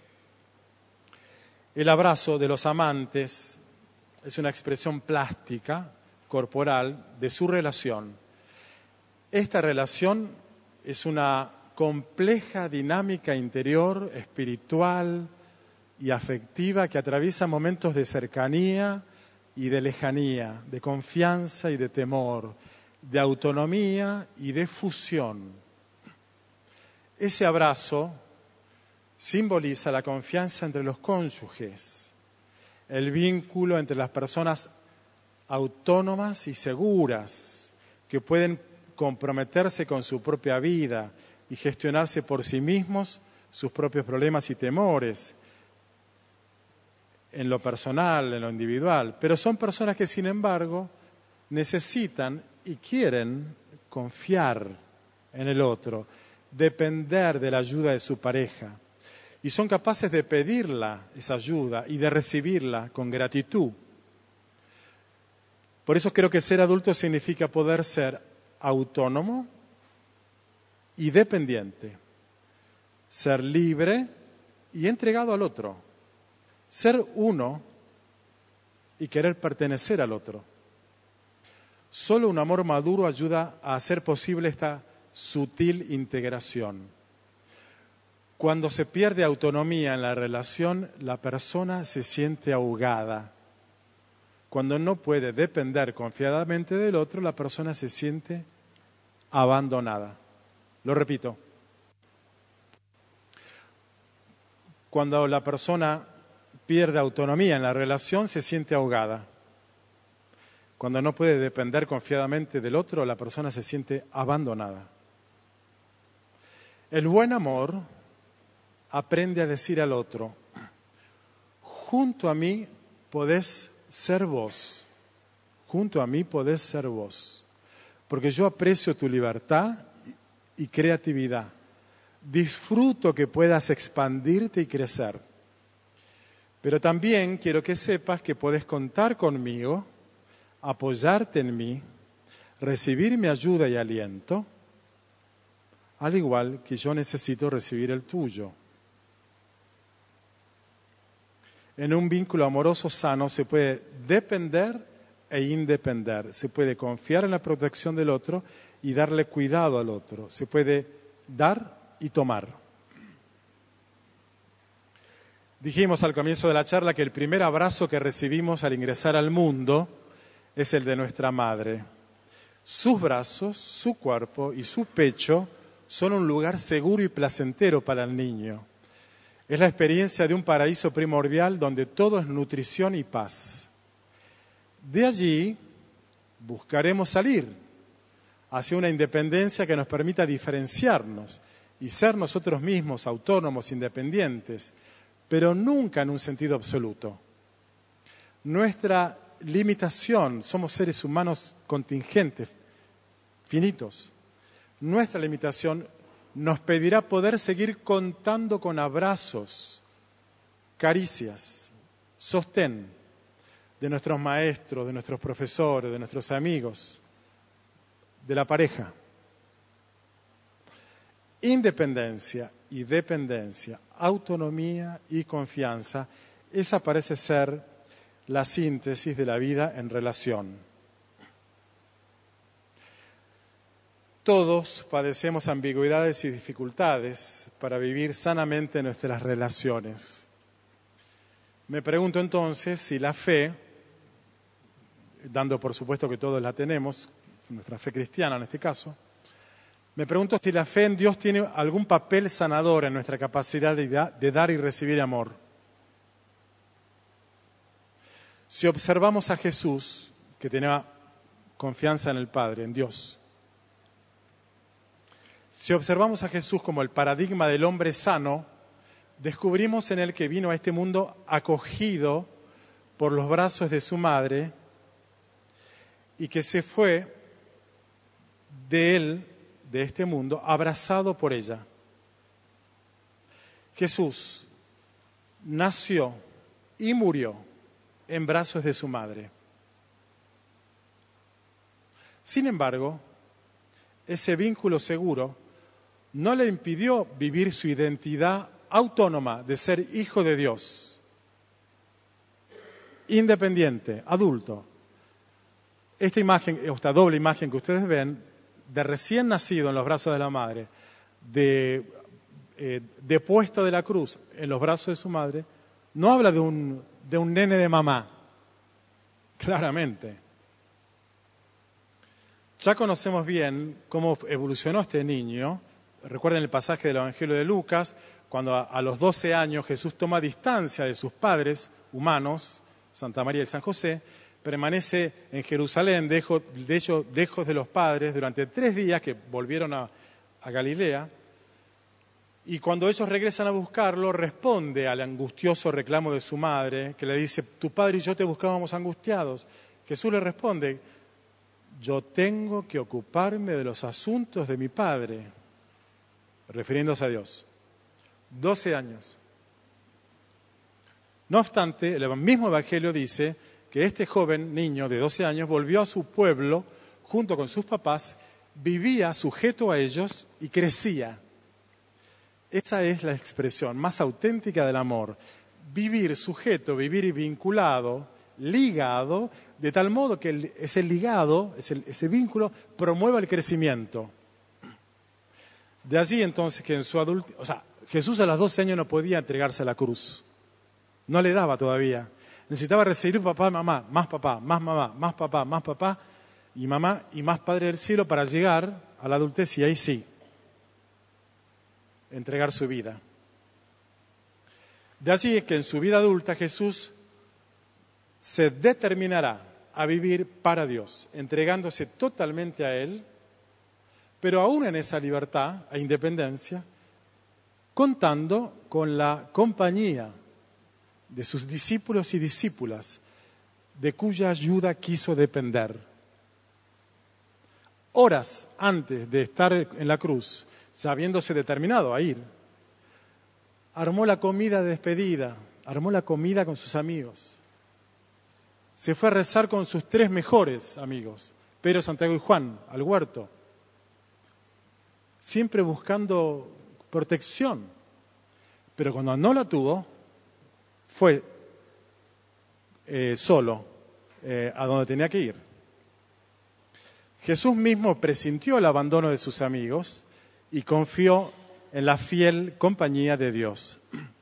El abrazo de los amantes es una expresión plástica, corporal, de su relación. Esta relación es una compleja dinámica interior, espiritual y afectiva que atraviesa momentos de cercanía y de lejanía, de confianza y de temor, de autonomía y de fusión. Ese abrazo simboliza la confianza entre los cónyuges, el vínculo entre las personas autónomas y seguras que pueden comprometerse con su propia vida y gestionarse por sí mismos sus propios problemas y temores, en lo personal, en lo individual. Pero son personas que, sin embargo, necesitan y quieren confiar en el otro, depender de la ayuda de su pareja. Y son capaces de pedirla, esa ayuda, y de recibirla con gratitud. Por eso creo que ser adulto significa poder ser autónomo y dependiente, ser libre y entregado al otro, ser uno y querer pertenecer al otro. Solo un amor maduro ayuda a hacer posible esta sutil integración. Cuando se pierde autonomía en la relación, la persona se siente ahogada. Cuando no puede depender confiadamente del otro, la persona se siente abandonada. Lo repito. Cuando la persona pierde autonomía en la relación, se siente ahogada. Cuando no puede depender confiadamente del otro, la persona se siente abandonada. El buen amor aprende a decir al otro: junto a mí podés ser vos. Junto a mí podés ser vos. Porque yo aprecio tu libertad y creatividad. Disfruto que puedas expandirte y crecer. Pero también quiero que sepas que podés contar conmigo, apoyarte en mí, recibir mi ayuda y aliento, al igual que yo necesito recibir el tuyo. En un vínculo amoroso sano se puede depender e independer. Se puede confiar en la protección del otro y darle cuidado al otro. Se puede dar y tomar. Dijimos al comienzo de la charla que el primer abrazo que recibimos al ingresar al mundo es el de nuestra madre. Sus brazos, su cuerpo y su pecho son un lugar seguro y placentero para el niño. Es la experiencia de un paraíso primordial donde todo es nutrición y paz. De allí buscaremos salir hacia una independencia que nos permita diferenciarnos y ser nosotros mismos autónomos, independientes, pero nunca en un sentido absoluto. Nuestra limitación, somos seres humanos contingentes, finitos. Nuestra limitación nos pedirá poder seguir contando con abrazos, caricias, sostén de nuestros maestros, de nuestros profesores, de nuestros amigos, de la pareja. Independencia y dependencia, autonomía y confianza, esa parece ser la síntesis de la vida en relación. Todos padecemos ambigüedades y dificultades para vivir sanamente nuestras relaciones. Me pregunto entonces si la fe, dando por supuesto que todos la tenemos, nuestra fe cristiana en este caso, me pregunto si la fe en Dios tiene algún papel sanador en nuestra capacidad de, da, de dar y recibir amor. Si observamos a Jesús, que tenía confianza en el Padre, en Dios, si observamos a Jesús como el paradigma del hombre sano, descubrimos en él que vino a este mundo acogido por los brazos de su madre y que se fue de él, de este mundo, abrazado por ella. Jesús nació y murió en brazos de su madre. Sin embargo, ese vínculo seguro no le impidió vivir su identidad autónoma de ser hijo de Dios, independiente, adulto. Esta imagen, esta doble imagen que ustedes ven, de recién nacido en los brazos de la madre, de, eh, de puesto de la cruz en los brazos de su madre, no habla de un, de un nene de mamá, claramente. Ya conocemos bien cómo evolucionó este niño. Recuerden el pasaje del Evangelio de Lucas, cuando a, a los doce años Jesús toma distancia de sus padres humanos, Santa María y San José, permanece en Jerusalén, de ellos, lejos de los padres, durante tres días que volvieron a, a Galilea, y cuando ellos regresan a buscarlo, responde al angustioso reclamo de su madre, que le dice, tu padre y yo te buscábamos angustiados. Jesús le responde, yo tengo que ocuparme de los asuntos de mi padre, refiriéndose a Dios. Doce años. No obstante, el mismo Evangelio dice que este joven niño de doce años volvió a su pueblo junto con sus papás, vivía sujeto a ellos y crecía. Esa es la expresión más auténtica del amor. Vivir sujeto, vivir vinculado, ligado, de tal modo que el, ese ligado, ese, ese vínculo, promueva el crecimiento. De allí entonces que en su adultez, o sea, Jesús a los doce años no podía entregarse a la cruz. No le daba todavía. Necesitaba recibir papá, mamá, más papá, más mamá, más papá, más papá y mamá y más Padre del Cielo para llegar a la adultez y ahí sí, entregar su vida. De allí es que en su vida adulta Jesús se determinará a vivir para Dios, entregándose totalmente a Él, pero aún en esa libertad e independencia, contando con la compañía de sus discípulos y discípulas, de cuya ayuda quiso depender. Horas antes de estar en la cruz, ya habiéndose determinado a ir, armó la comida de despedida, armó la comida con sus amigos. Se fue a rezar con sus tres mejores amigos, Pedro, Santiago y Juan, al huerto, siempre buscando protección. Pero cuando no la tuvo, fue eh, solo eh, a donde tenía que ir. Jesús mismo presintió el abandono de sus amigos y confió en la fiel compañía de Dios.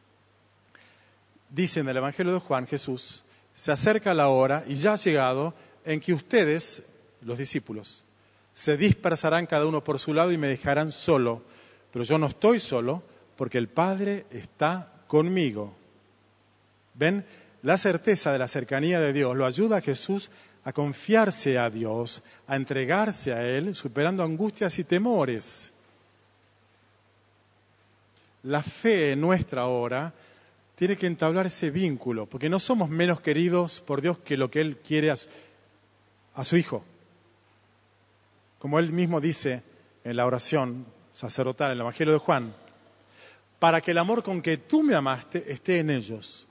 Dice en el Evangelio de Juan, Jesús, se acerca la hora y ya ha llegado en que ustedes, los discípulos, se dispersarán cada uno por su lado y me dejarán solo. Pero yo no estoy solo porque el Padre está conmigo. ¿Ven? La certeza de la cercanía de Dios lo ayuda a Jesús a confiarse a Dios, a entregarse a Él, superando angustias y temores. La fe nuestra ahora tiene que entablar ese vínculo, porque no somos menos queridos por Dios que lo que Él quiere a su, a su Hijo. Como Él mismo dice en la oración sacerdotal, en el Evangelio de Juan, para que el amor con que tú me amaste esté en ellos.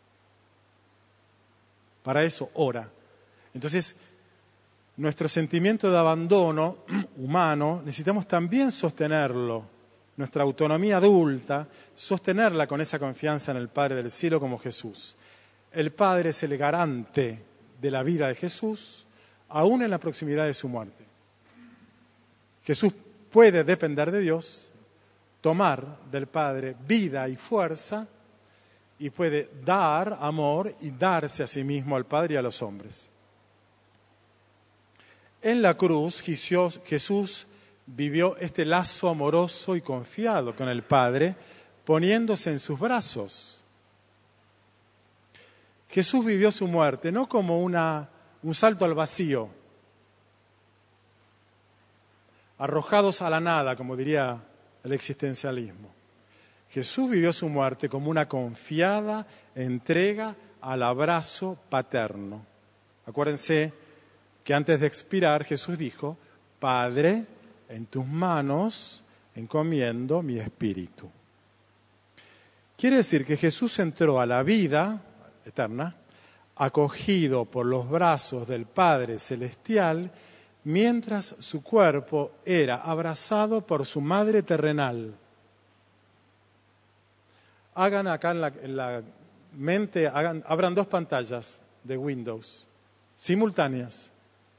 Para eso ora. Entonces, nuestro sentimiento de abandono humano necesitamos también sostenerlo, nuestra autonomía adulta, sostenerla con esa confianza en el Padre del cielo como Jesús. El Padre es el garante de la vida de Jesús, aún en la proximidad de su muerte. Jesús puede depender de Dios, tomar del Padre vida y fuerza, y puede dar amor y darse a sí mismo al Padre y a los hombres. En la cruz, Jesús vivió este lazo amoroso y confiado con el Padre, poniéndose en sus brazos. Jesús vivió su muerte no como una, un salto al vacío, arrojados a la nada, como diría el existencialismo. Jesús vivió su muerte como una confiada entrega al abrazo paterno. Acuérdense que antes de expirar Jesús dijo, Padre, en tus manos encomiendo mi espíritu. Quiere decir que Jesús entró a la vida eterna, acogido por los brazos del Padre Celestial, mientras su cuerpo era abrazado por su madre terrenal. Hagan acá en la, en la mente, hagan, abran dos pantallas de Windows, simultáneas.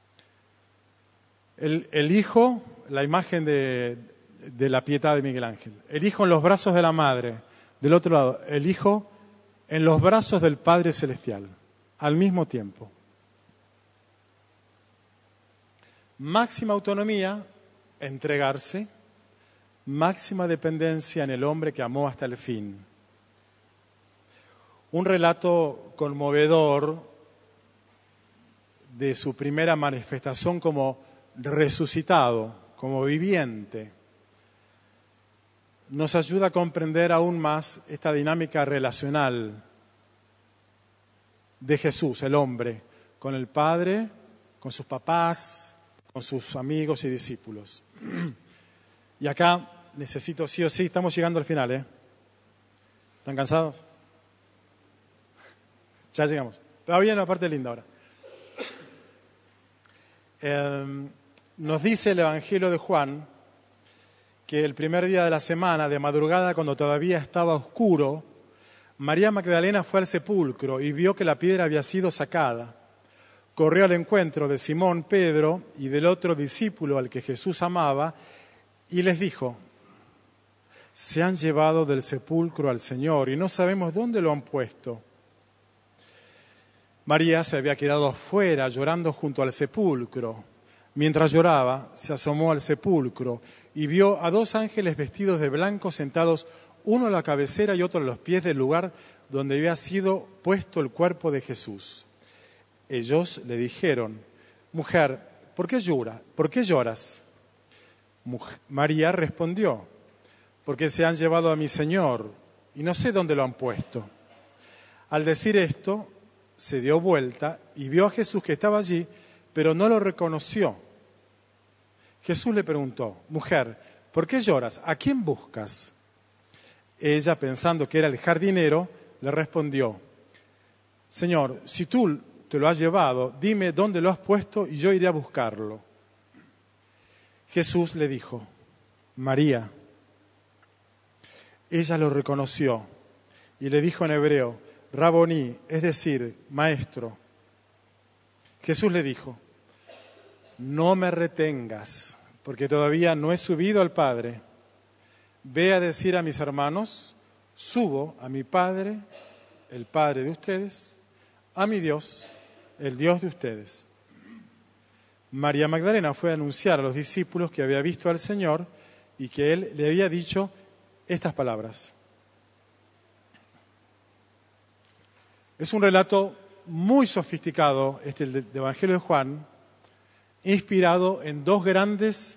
El, el hijo, la imagen de, de la Pietà de Miguel Ángel. El hijo en los brazos de la madre. Del otro lado, el hijo en los brazos del Padre Celestial. Al mismo tiempo. Máxima autonomía, entregarse. Máxima dependencia en el hombre que amó hasta el fin. Un relato conmovedor de su primera manifestación como resucitado, como viviente, nos ayuda a comprender aún más esta dinámica relacional de Jesús, el hombre, con el Padre, con sus papás, con sus amigos y discípulos. Y acá necesito sí o sí, estamos llegando al final, ¿eh? ¿Están cansados? Ya llegamos. Pero viene la parte linda ahora. Eh, nos dice el Evangelio de Juan que el primer día de la semana, de madrugada, cuando todavía estaba oscuro, María Magdalena fue al sepulcro y vio que la piedra había sido sacada. Corrió al encuentro de Simón, Pedro y del otro discípulo al que Jesús amaba y les dijo, se han llevado del sepulcro al Señor y no sabemos dónde lo han puesto. María se había quedado afuera llorando junto al sepulcro. Mientras lloraba, se asomó al sepulcro y vio a dos ángeles vestidos de blanco sentados, uno a la cabecera y otro a los pies del lugar donde había sido puesto el cuerpo de Jesús. Ellos le dijeron, mujer, ¿por qué lloras? ¿Por qué lloras? María respondió, porque se han llevado a mi Señor y no sé dónde lo han puesto. Al decir esto, se dio vuelta y vio a Jesús que estaba allí, pero no lo reconoció. Jesús le preguntó: mujer, ¿por qué lloras? ¿A quién buscas? Ella, pensando que era el jardinero, le respondió: Señor, si tú te lo has llevado, dime dónde lo has puesto y yo iré a buscarlo. Jesús le dijo: María. Ella lo reconoció y le dijo en hebreo: Raboní, es decir, maestro. Jesús le dijo: no me retengas, porque todavía no he subido al Padre. Ve a decir a mis hermanos: subo a mi Padre, el Padre de ustedes, a mi Dios, el Dios de ustedes. María Magdalena fue a anunciar a los discípulos que había visto al Señor y que Él le había dicho estas palabras. Es un relato muy sofisticado, este el del Evangelio de Juan, inspirado en dos grandes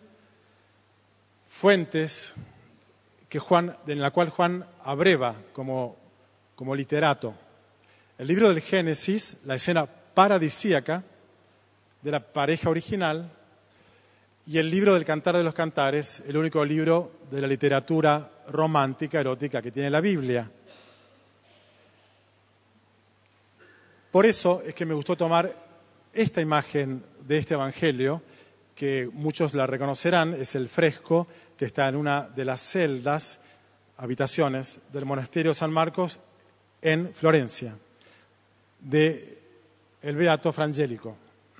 fuentes que Juan, en la cual Juan abreva como, como literato. El libro del Génesis, la escena paradisíaca de la pareja original, y el libro del Cantar de los Cantares, el único libro de la literatura romántica, erótica que tiene la Biblia. Por eso es que me gustó tomar esta imagen de este Evangelio, que muchos la reconocerán, es el fresco que está en una de las celdas, habitaciones del monasterio San Marcos en Florencia, de el Beato Frangélico.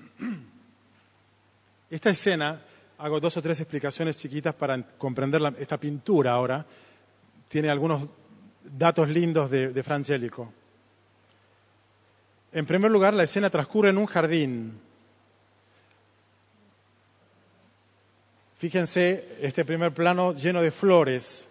Esta escena, hago dos o tres explicaciones chiquitas para comprender la, esta pintura ahora, tiene algunos datos lindos de, de Frangélico. En primer lugar, la escena transcurre en un jardín. Fíjense este primer plano lleno de flores.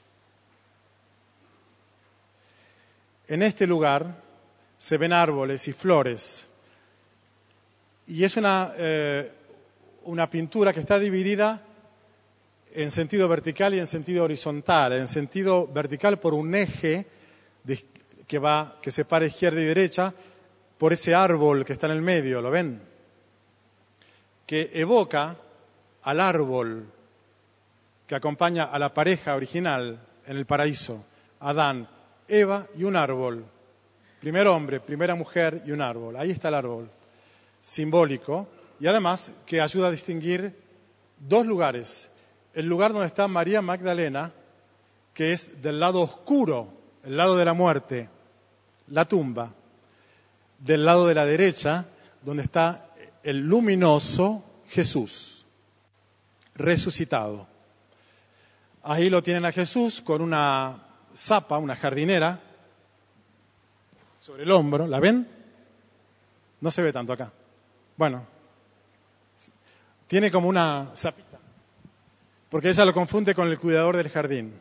En este lugar se ven árboles y flores. Y es una, eh, una pintura que está dividida en sentido vertical y en sentido horizontal. En sentido vertical por un eje de, que, va, que separa izquierda y derecha, por ese árbol que está en el medio, ¿lo ven? Que evoca al árbol que acompaña a la pareja original en el paraíso, Adán, Eva y un árbol. Primer hombre, primera mujer y un árbol. Ahí está el árbol, simbólico, y además que ayuda a distinguir dos lugares. El lugar donde está María Magdalena, que es del lado oscuro, el lado de la muerte, la tumba. Del lado de la derecha, donde está el luminoso Jesús, resucitado. Ahí lo tienen a Jesús con una zapa, una jardinera, sobre el hombro. ¿La ven? No se ve tanto acá. Bueno, tiene como una zapita, porque ella lo confunde con el cuidador del jardín.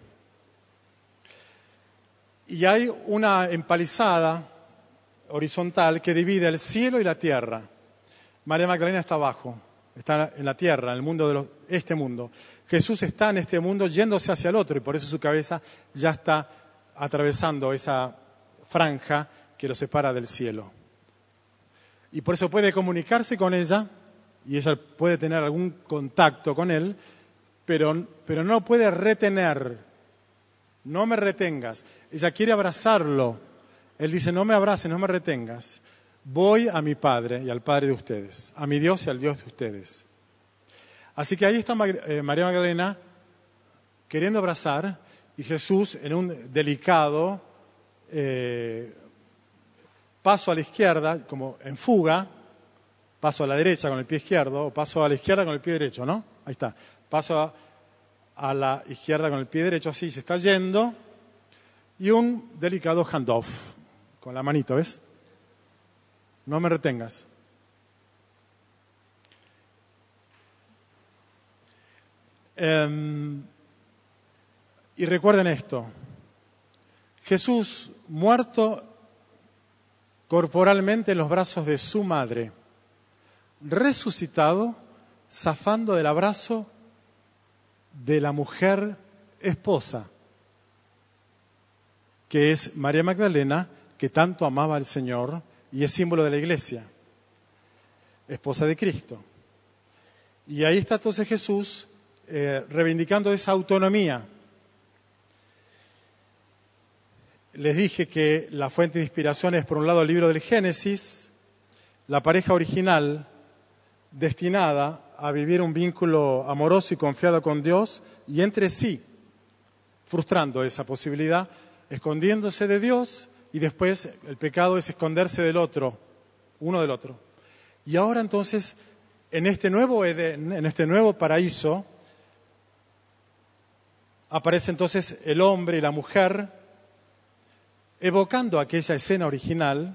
Y hay una empalizada horizontal que divide el cielo y la tierra. María Magdalena está abajo, está en la tierra, en el mundo de los, este mundo. Jesús está en este mundo yéndose hacia el otro y por eso su cabeza ya está atravesando esa franja que lo separa del cielo. Y por eso puede comunicarse con ella y ella puede tener algún contacto con él, pero, pero no puede retener. No me retengas. Ella quiere abrazarlo. Él dice: no me abraces, no me retengas. Voy a mi Padre y al Padre de ustedes, a mi Dios y al Dios de ustedes. Así que ahí está María Magdalena queriendo abrazar y Jesús en un delicado eh, paso a la izquierda, como en fuga, paso a la derecha con el pie izquierdo, o paso a la izquierda con el pie derecho, ¿no? Ahí está. Paso a, a la izquierda con el pie derecho, así se está yendo, y un delicado handoff. Con la manito, ¿ves? No me retengas. Eh, y recuerden esto. Jesús muerto corporalmente en los brazos de su madre, resucitado, zafando del abrazo de la mujer esposa, que es María Magdalena, que tanto amaba al Señor y es símbolo de la iglesia, esposa de Cristo. Y ahí está entonces Jesús eh, reivindicando esa autonomía. Les dije que la fuente de inspiración es, por un lado, el libro del Génesis, la pareja original destinada a vivir un vínculo amoroso y confiado con Dios y entre sí, frustrando esa posibilidad, escondiéndose de Dios, y después el pecado es esconderse del otro, uno del otro. Y ahora entonces, en este nuevo Edén, en este nuevo paraíso, aparece entonces el hombre y la mujer, evocando aquella escena original,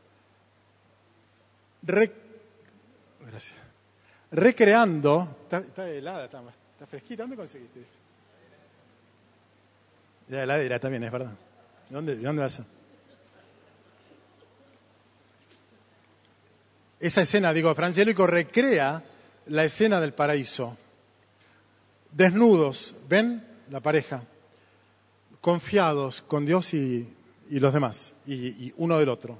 re, gracias, recreando, está, está helada, está, está fresquita, ¿dónde conseguiste? Ya heladera también, es verdad. ¿De dónde, de dónde vas a? Esa escena, digo, Frangélico recrea la escena del paraíso. Desnudos, ¿ven? La pareja. Confiados con Dios y, y los demás, y, y uno del otro.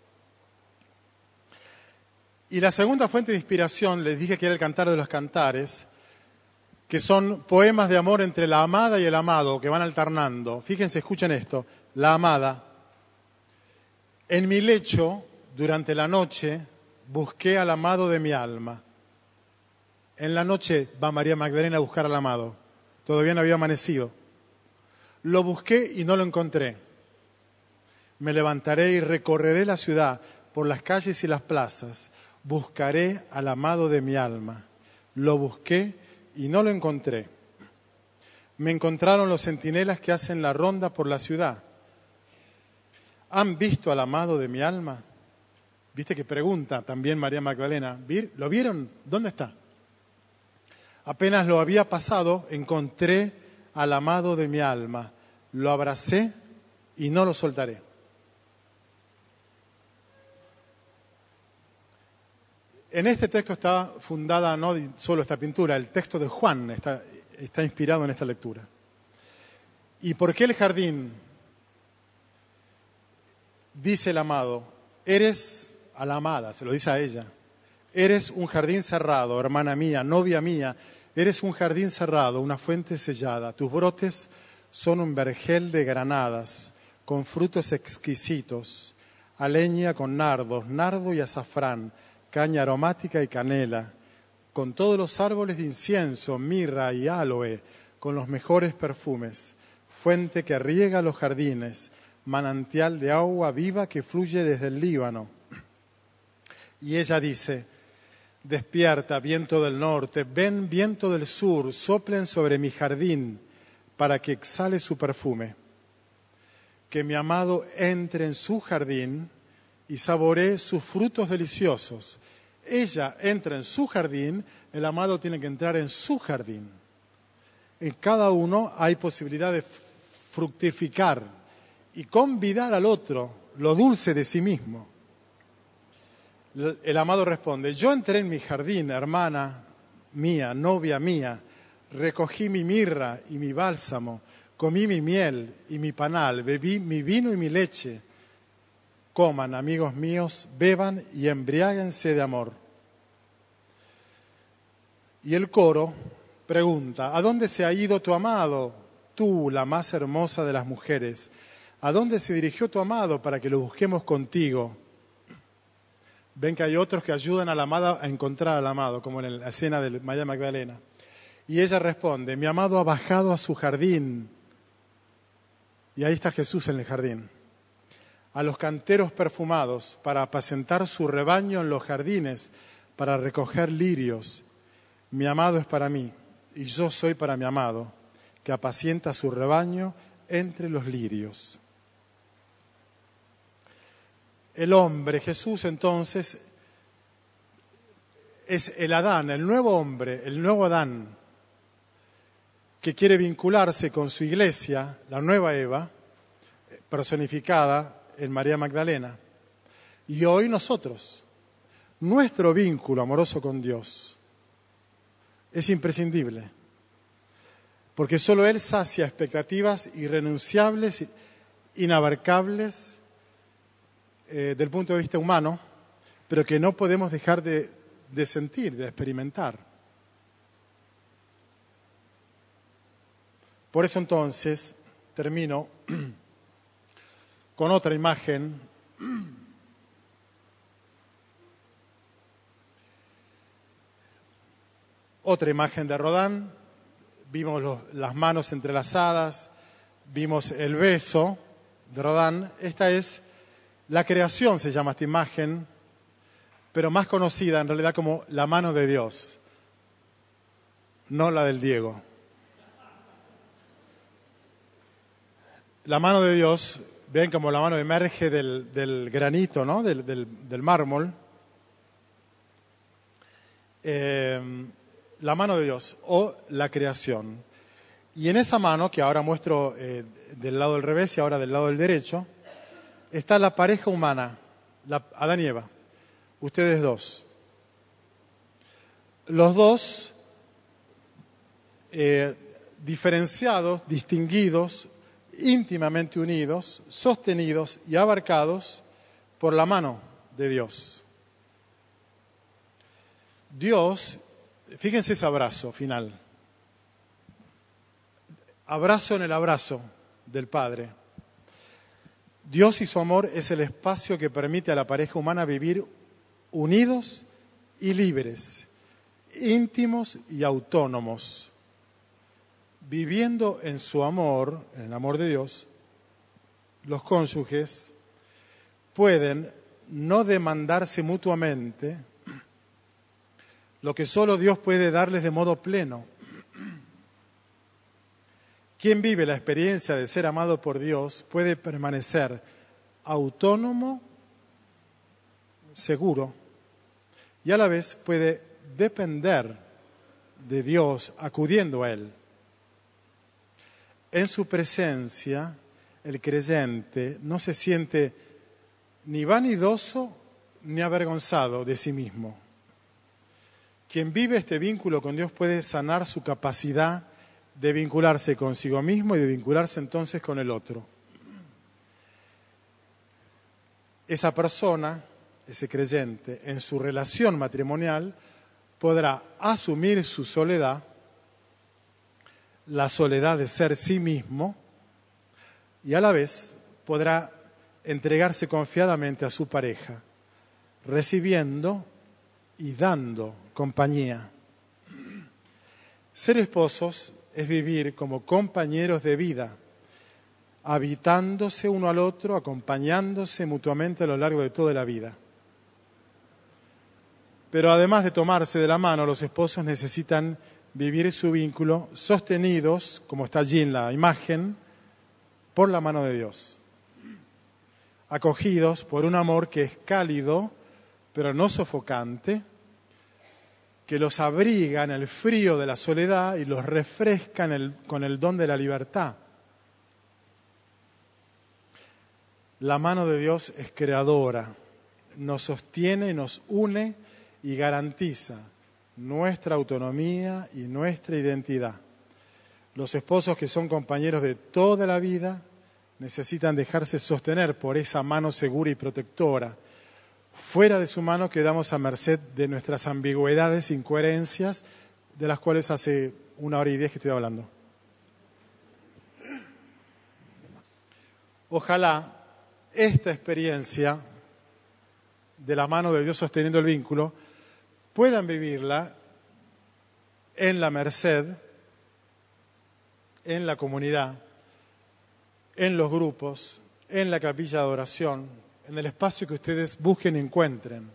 Y la segunda fuente de inspiración, les dije que era el Cantar de los Cantares, que son poemas de amor entre la amada y el amado, que van alternando. Fíjense, escuchen esto. La amada. En mi lecho, durante la noche, busqué al amado de mi alma. En la noche va María Magdalena a buscar al amado. Todavía no había amanecido. Lo busqué y no lo encontré. Me levantaré y recorreré la ciudad por las calles y las plazas. Buscaré al amado de mi alma. Lo busqué y no lo encontré. Me encontraron los centinelas que hacen la ronda por la ciudad. ¿Han visto al amado de mi alma? Viste que pregunta también María Magdalena. ¿Lo vieron? ¿Dónde está? Apenas lo había pasado, encontré al amado de mi alma. Lo abracé y no lo soltaré. En este texto está fundada no solo esta pintura, el texto de Juan está, está inspirado en esta lectura. ¿Y por qué el jardín? Dice el amado, eres a la amada, se lo dice a ella, eres un jardín cerrado, hermana mía, novia mía, eres un jardín cerrado, una fuente sellada, tus brotes son un vergel de granadas, con frutos exquisitos, aleña con nardos, nardo y azafrán, caña aromática y canela, con todos los árboles de incienso, mirra y aloe, con los mejores perfumes, fuente que riega los jardines, manantial de agua viva que fluye desde el Líbano. Y ella dice, despierta, viento del norte, ven, viento del sur, soplen sobre mi jardín para que exhale su perfume. Que mi amado entre en su jardín y saboree sus frutos deliciosos. Ella entra en su jardín, el amado tiene que entrar en su jardín. En cada uno hay posibilidad de fructificar y convidar al otro lo dulce de sí mismo. El amado responde, yo entré en mi jardín, hermana mía, novia mía, recogí mi mirra y mi bálsamo, comí mi miel y mi panal, bebí mi vino y mi leche. Coman, amigos míos, beban y embriáguense de amor. Y el coro pregunta, ¿a dónde se ha ido tu amado? Tú, la más hermosa de las mujeres. ¿A dónde se dirigió tu amado para que lo busquemos contigo? Ven que hay otros que ayudan a la amada a encontrar al amado, como en la escena de María Magdalena. Y ella responde, mi amado ha bajado a su jardín. Y ahí está Jesús en el jardín. A los canteros perfumados para apacentar su rebaño en los jardines, para recoger lirios. Mi amado es para mí y yo soy para mi amado, que apacienta su rebaño entre los lirios. El hombre, Jesús entonces, es el Adán, el nuevo hombre, el nuevo Adán, que quiere vincularse con su iglesia, la nueva Eva, personificada en María Magdalena. Y hoy nosotros, nuestro vínculo amoroso con Dios es imprescindible, porque solo Él sacia expectativas irrenunciables, inabarcables, eh, del punto de vista humano, pero que no podemos dejar de, de sentir, de experimentar. Por eso entonces termino con otra imagen otra imagen de Rodin. Vimos los, las manos entrelazadas, vimos el beso de Rodin. Esta es la creación, se llama esta imagen, pero más conocida en realidad como la mano de Dios, no la del Diego. La mano de Dios, ven como la mano emerge del, del granito, ¿no? del, del, del mármol. Eh, la mano de Dios o la creación. Y en esa mano, que ahora muestro eh, del lado del revés y ahora del lado del derecho, está la pareja humana, la, Adán y Eva, ustedes dos. Los dos eh, diferenciados, distinguidos, íntimamente unidos, sostenidos y abarcados por la mano de Dios. Dios, fíjense ese abrazo final. Abrazo en el abrazo del Padre. Dios y su amor es el espacio que permite a la pareja humana vivir unidos y libres, íntimos y autónomos. Viviendo en su amor, en el amor de Dios, los cónyuges pueden no demandarse mutuamente lo que solo Dios puede darles de modo pleno. Quien vive la experiencia de ser amado por Dios puede permanecer autónomo, seguro, y a la vez puede depender de Dios acudiendo a Él. En su presencia, el creyente no se siente ni vanidoso ni avergonzado de sí mismo. Quien vive este vínculo con Dios puede sanar su capacidad de vincularse consigo mismo y de vincularse entonces con el otro. Esa persona, ese creyente, en su relación matrimonial, podrá asumir su soledad, la soledad de ser sí mismo, y a la vez podrá entregarse confiadamente a su pareja, recibiendo y dando compañía. Ser esposos es vivir como compañeros de vida, habitándose uno al otro, acompañándose mutuamente a lo largo de toda la vida. Pero además de tomarse de la mano, los esposos necesitan vivir su vínculo sostenidos, como está allí en la imagen, por la mano de Dios. Acogidos por un amor que es cálido, pero no sofocante, que los abriga en el frío de la soledad y los refresca en el, con el don de la libertad. La mano de Dios es creadora, nos sostiene, nos une y garantiza nuestra autonomía y nuestra identidad. Los esposos que son compañeros de toda la vida necesitan dejarse sostener por esa mano segura y protectora. Fuera de su mano quedamos a merced de nuestras ambigüedades, incoherencias, de las cuales hace una hora y diez que estoy hablando. Ojalá esta experiencia de la mano de Dios sosteniendo el vínculo puedan vivirla en la merced, en la comunidad, en los grupos, en la capilla de adoración, en el espacio que ustedes busquen y encuentren.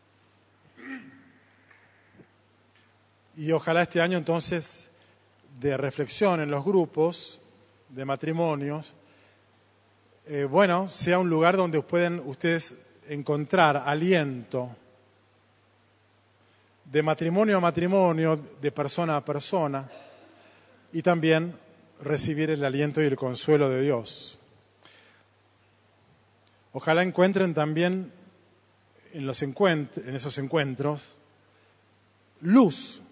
Y ojalá este año entonces de reflexión en los grupos de matrimonios, eh, bueno, sea un lugar donde pueden ustedes encontrar aliento de matrimonio a matrimonio, de persona a persona, y también recibir el aliento y el consuelo de Dios. Ojalá encuentren también en, los encuent- en esos encuentros luz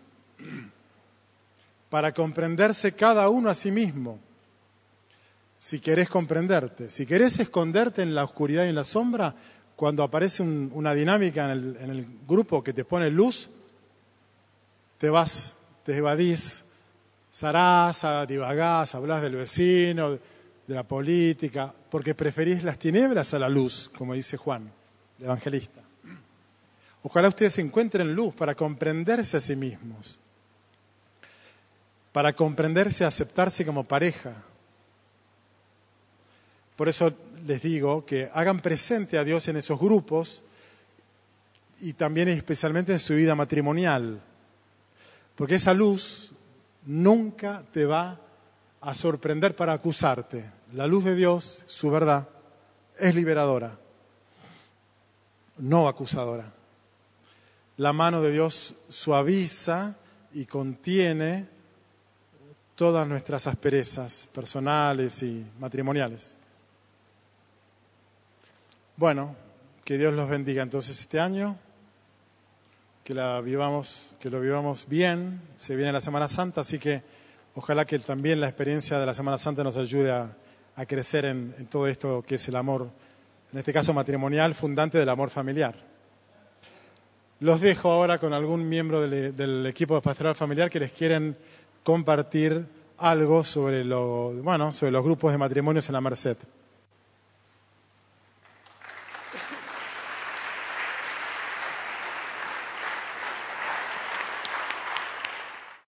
para comprenderse cada uno a sí mismo. Si querés comprenderte, si querés esconderte en la oscuridad y en la sombra, cuando aparece un, una dinámica en el, en el grupo que te pone luz, te vas, te evadís, zarás, divagás, hablás del vecino, de la política, porque preferís las tinieblas a la luz, como dice Juan, el evangelista. Ojalá ustedes encuentren luz para comprenderse a sí mismos, para comprenderse y aceptarse como pareja. Por eso les digo que hagan presente a Dios en esos grupos y también especialmente en su vida matrimonial, porque esa luz nunca te va a sorprender para acusarte. La luz de Dios, su verdad, es liberadora, no acusadora. La mano de Dios suaviza y contiene todas nuestras asperezas personales y matrimoniales. Bueno, que Dios los bendiga entonces este año, que la vivamos, que lo vivamos bien. Se viene la Semana Santa, así que ojalá que también la experiencia de la Semana Santa nos ayude a, a crecer en, en todo esto que es el amor, en este caso matrimonial, fundante del amor familiar. Los dejo ahora con algún miembro del, del equipo de Pastoral Familiar que les quieren compartir algo sobre, lo, bueno, sobre los grupos de matrimonios en la Merced.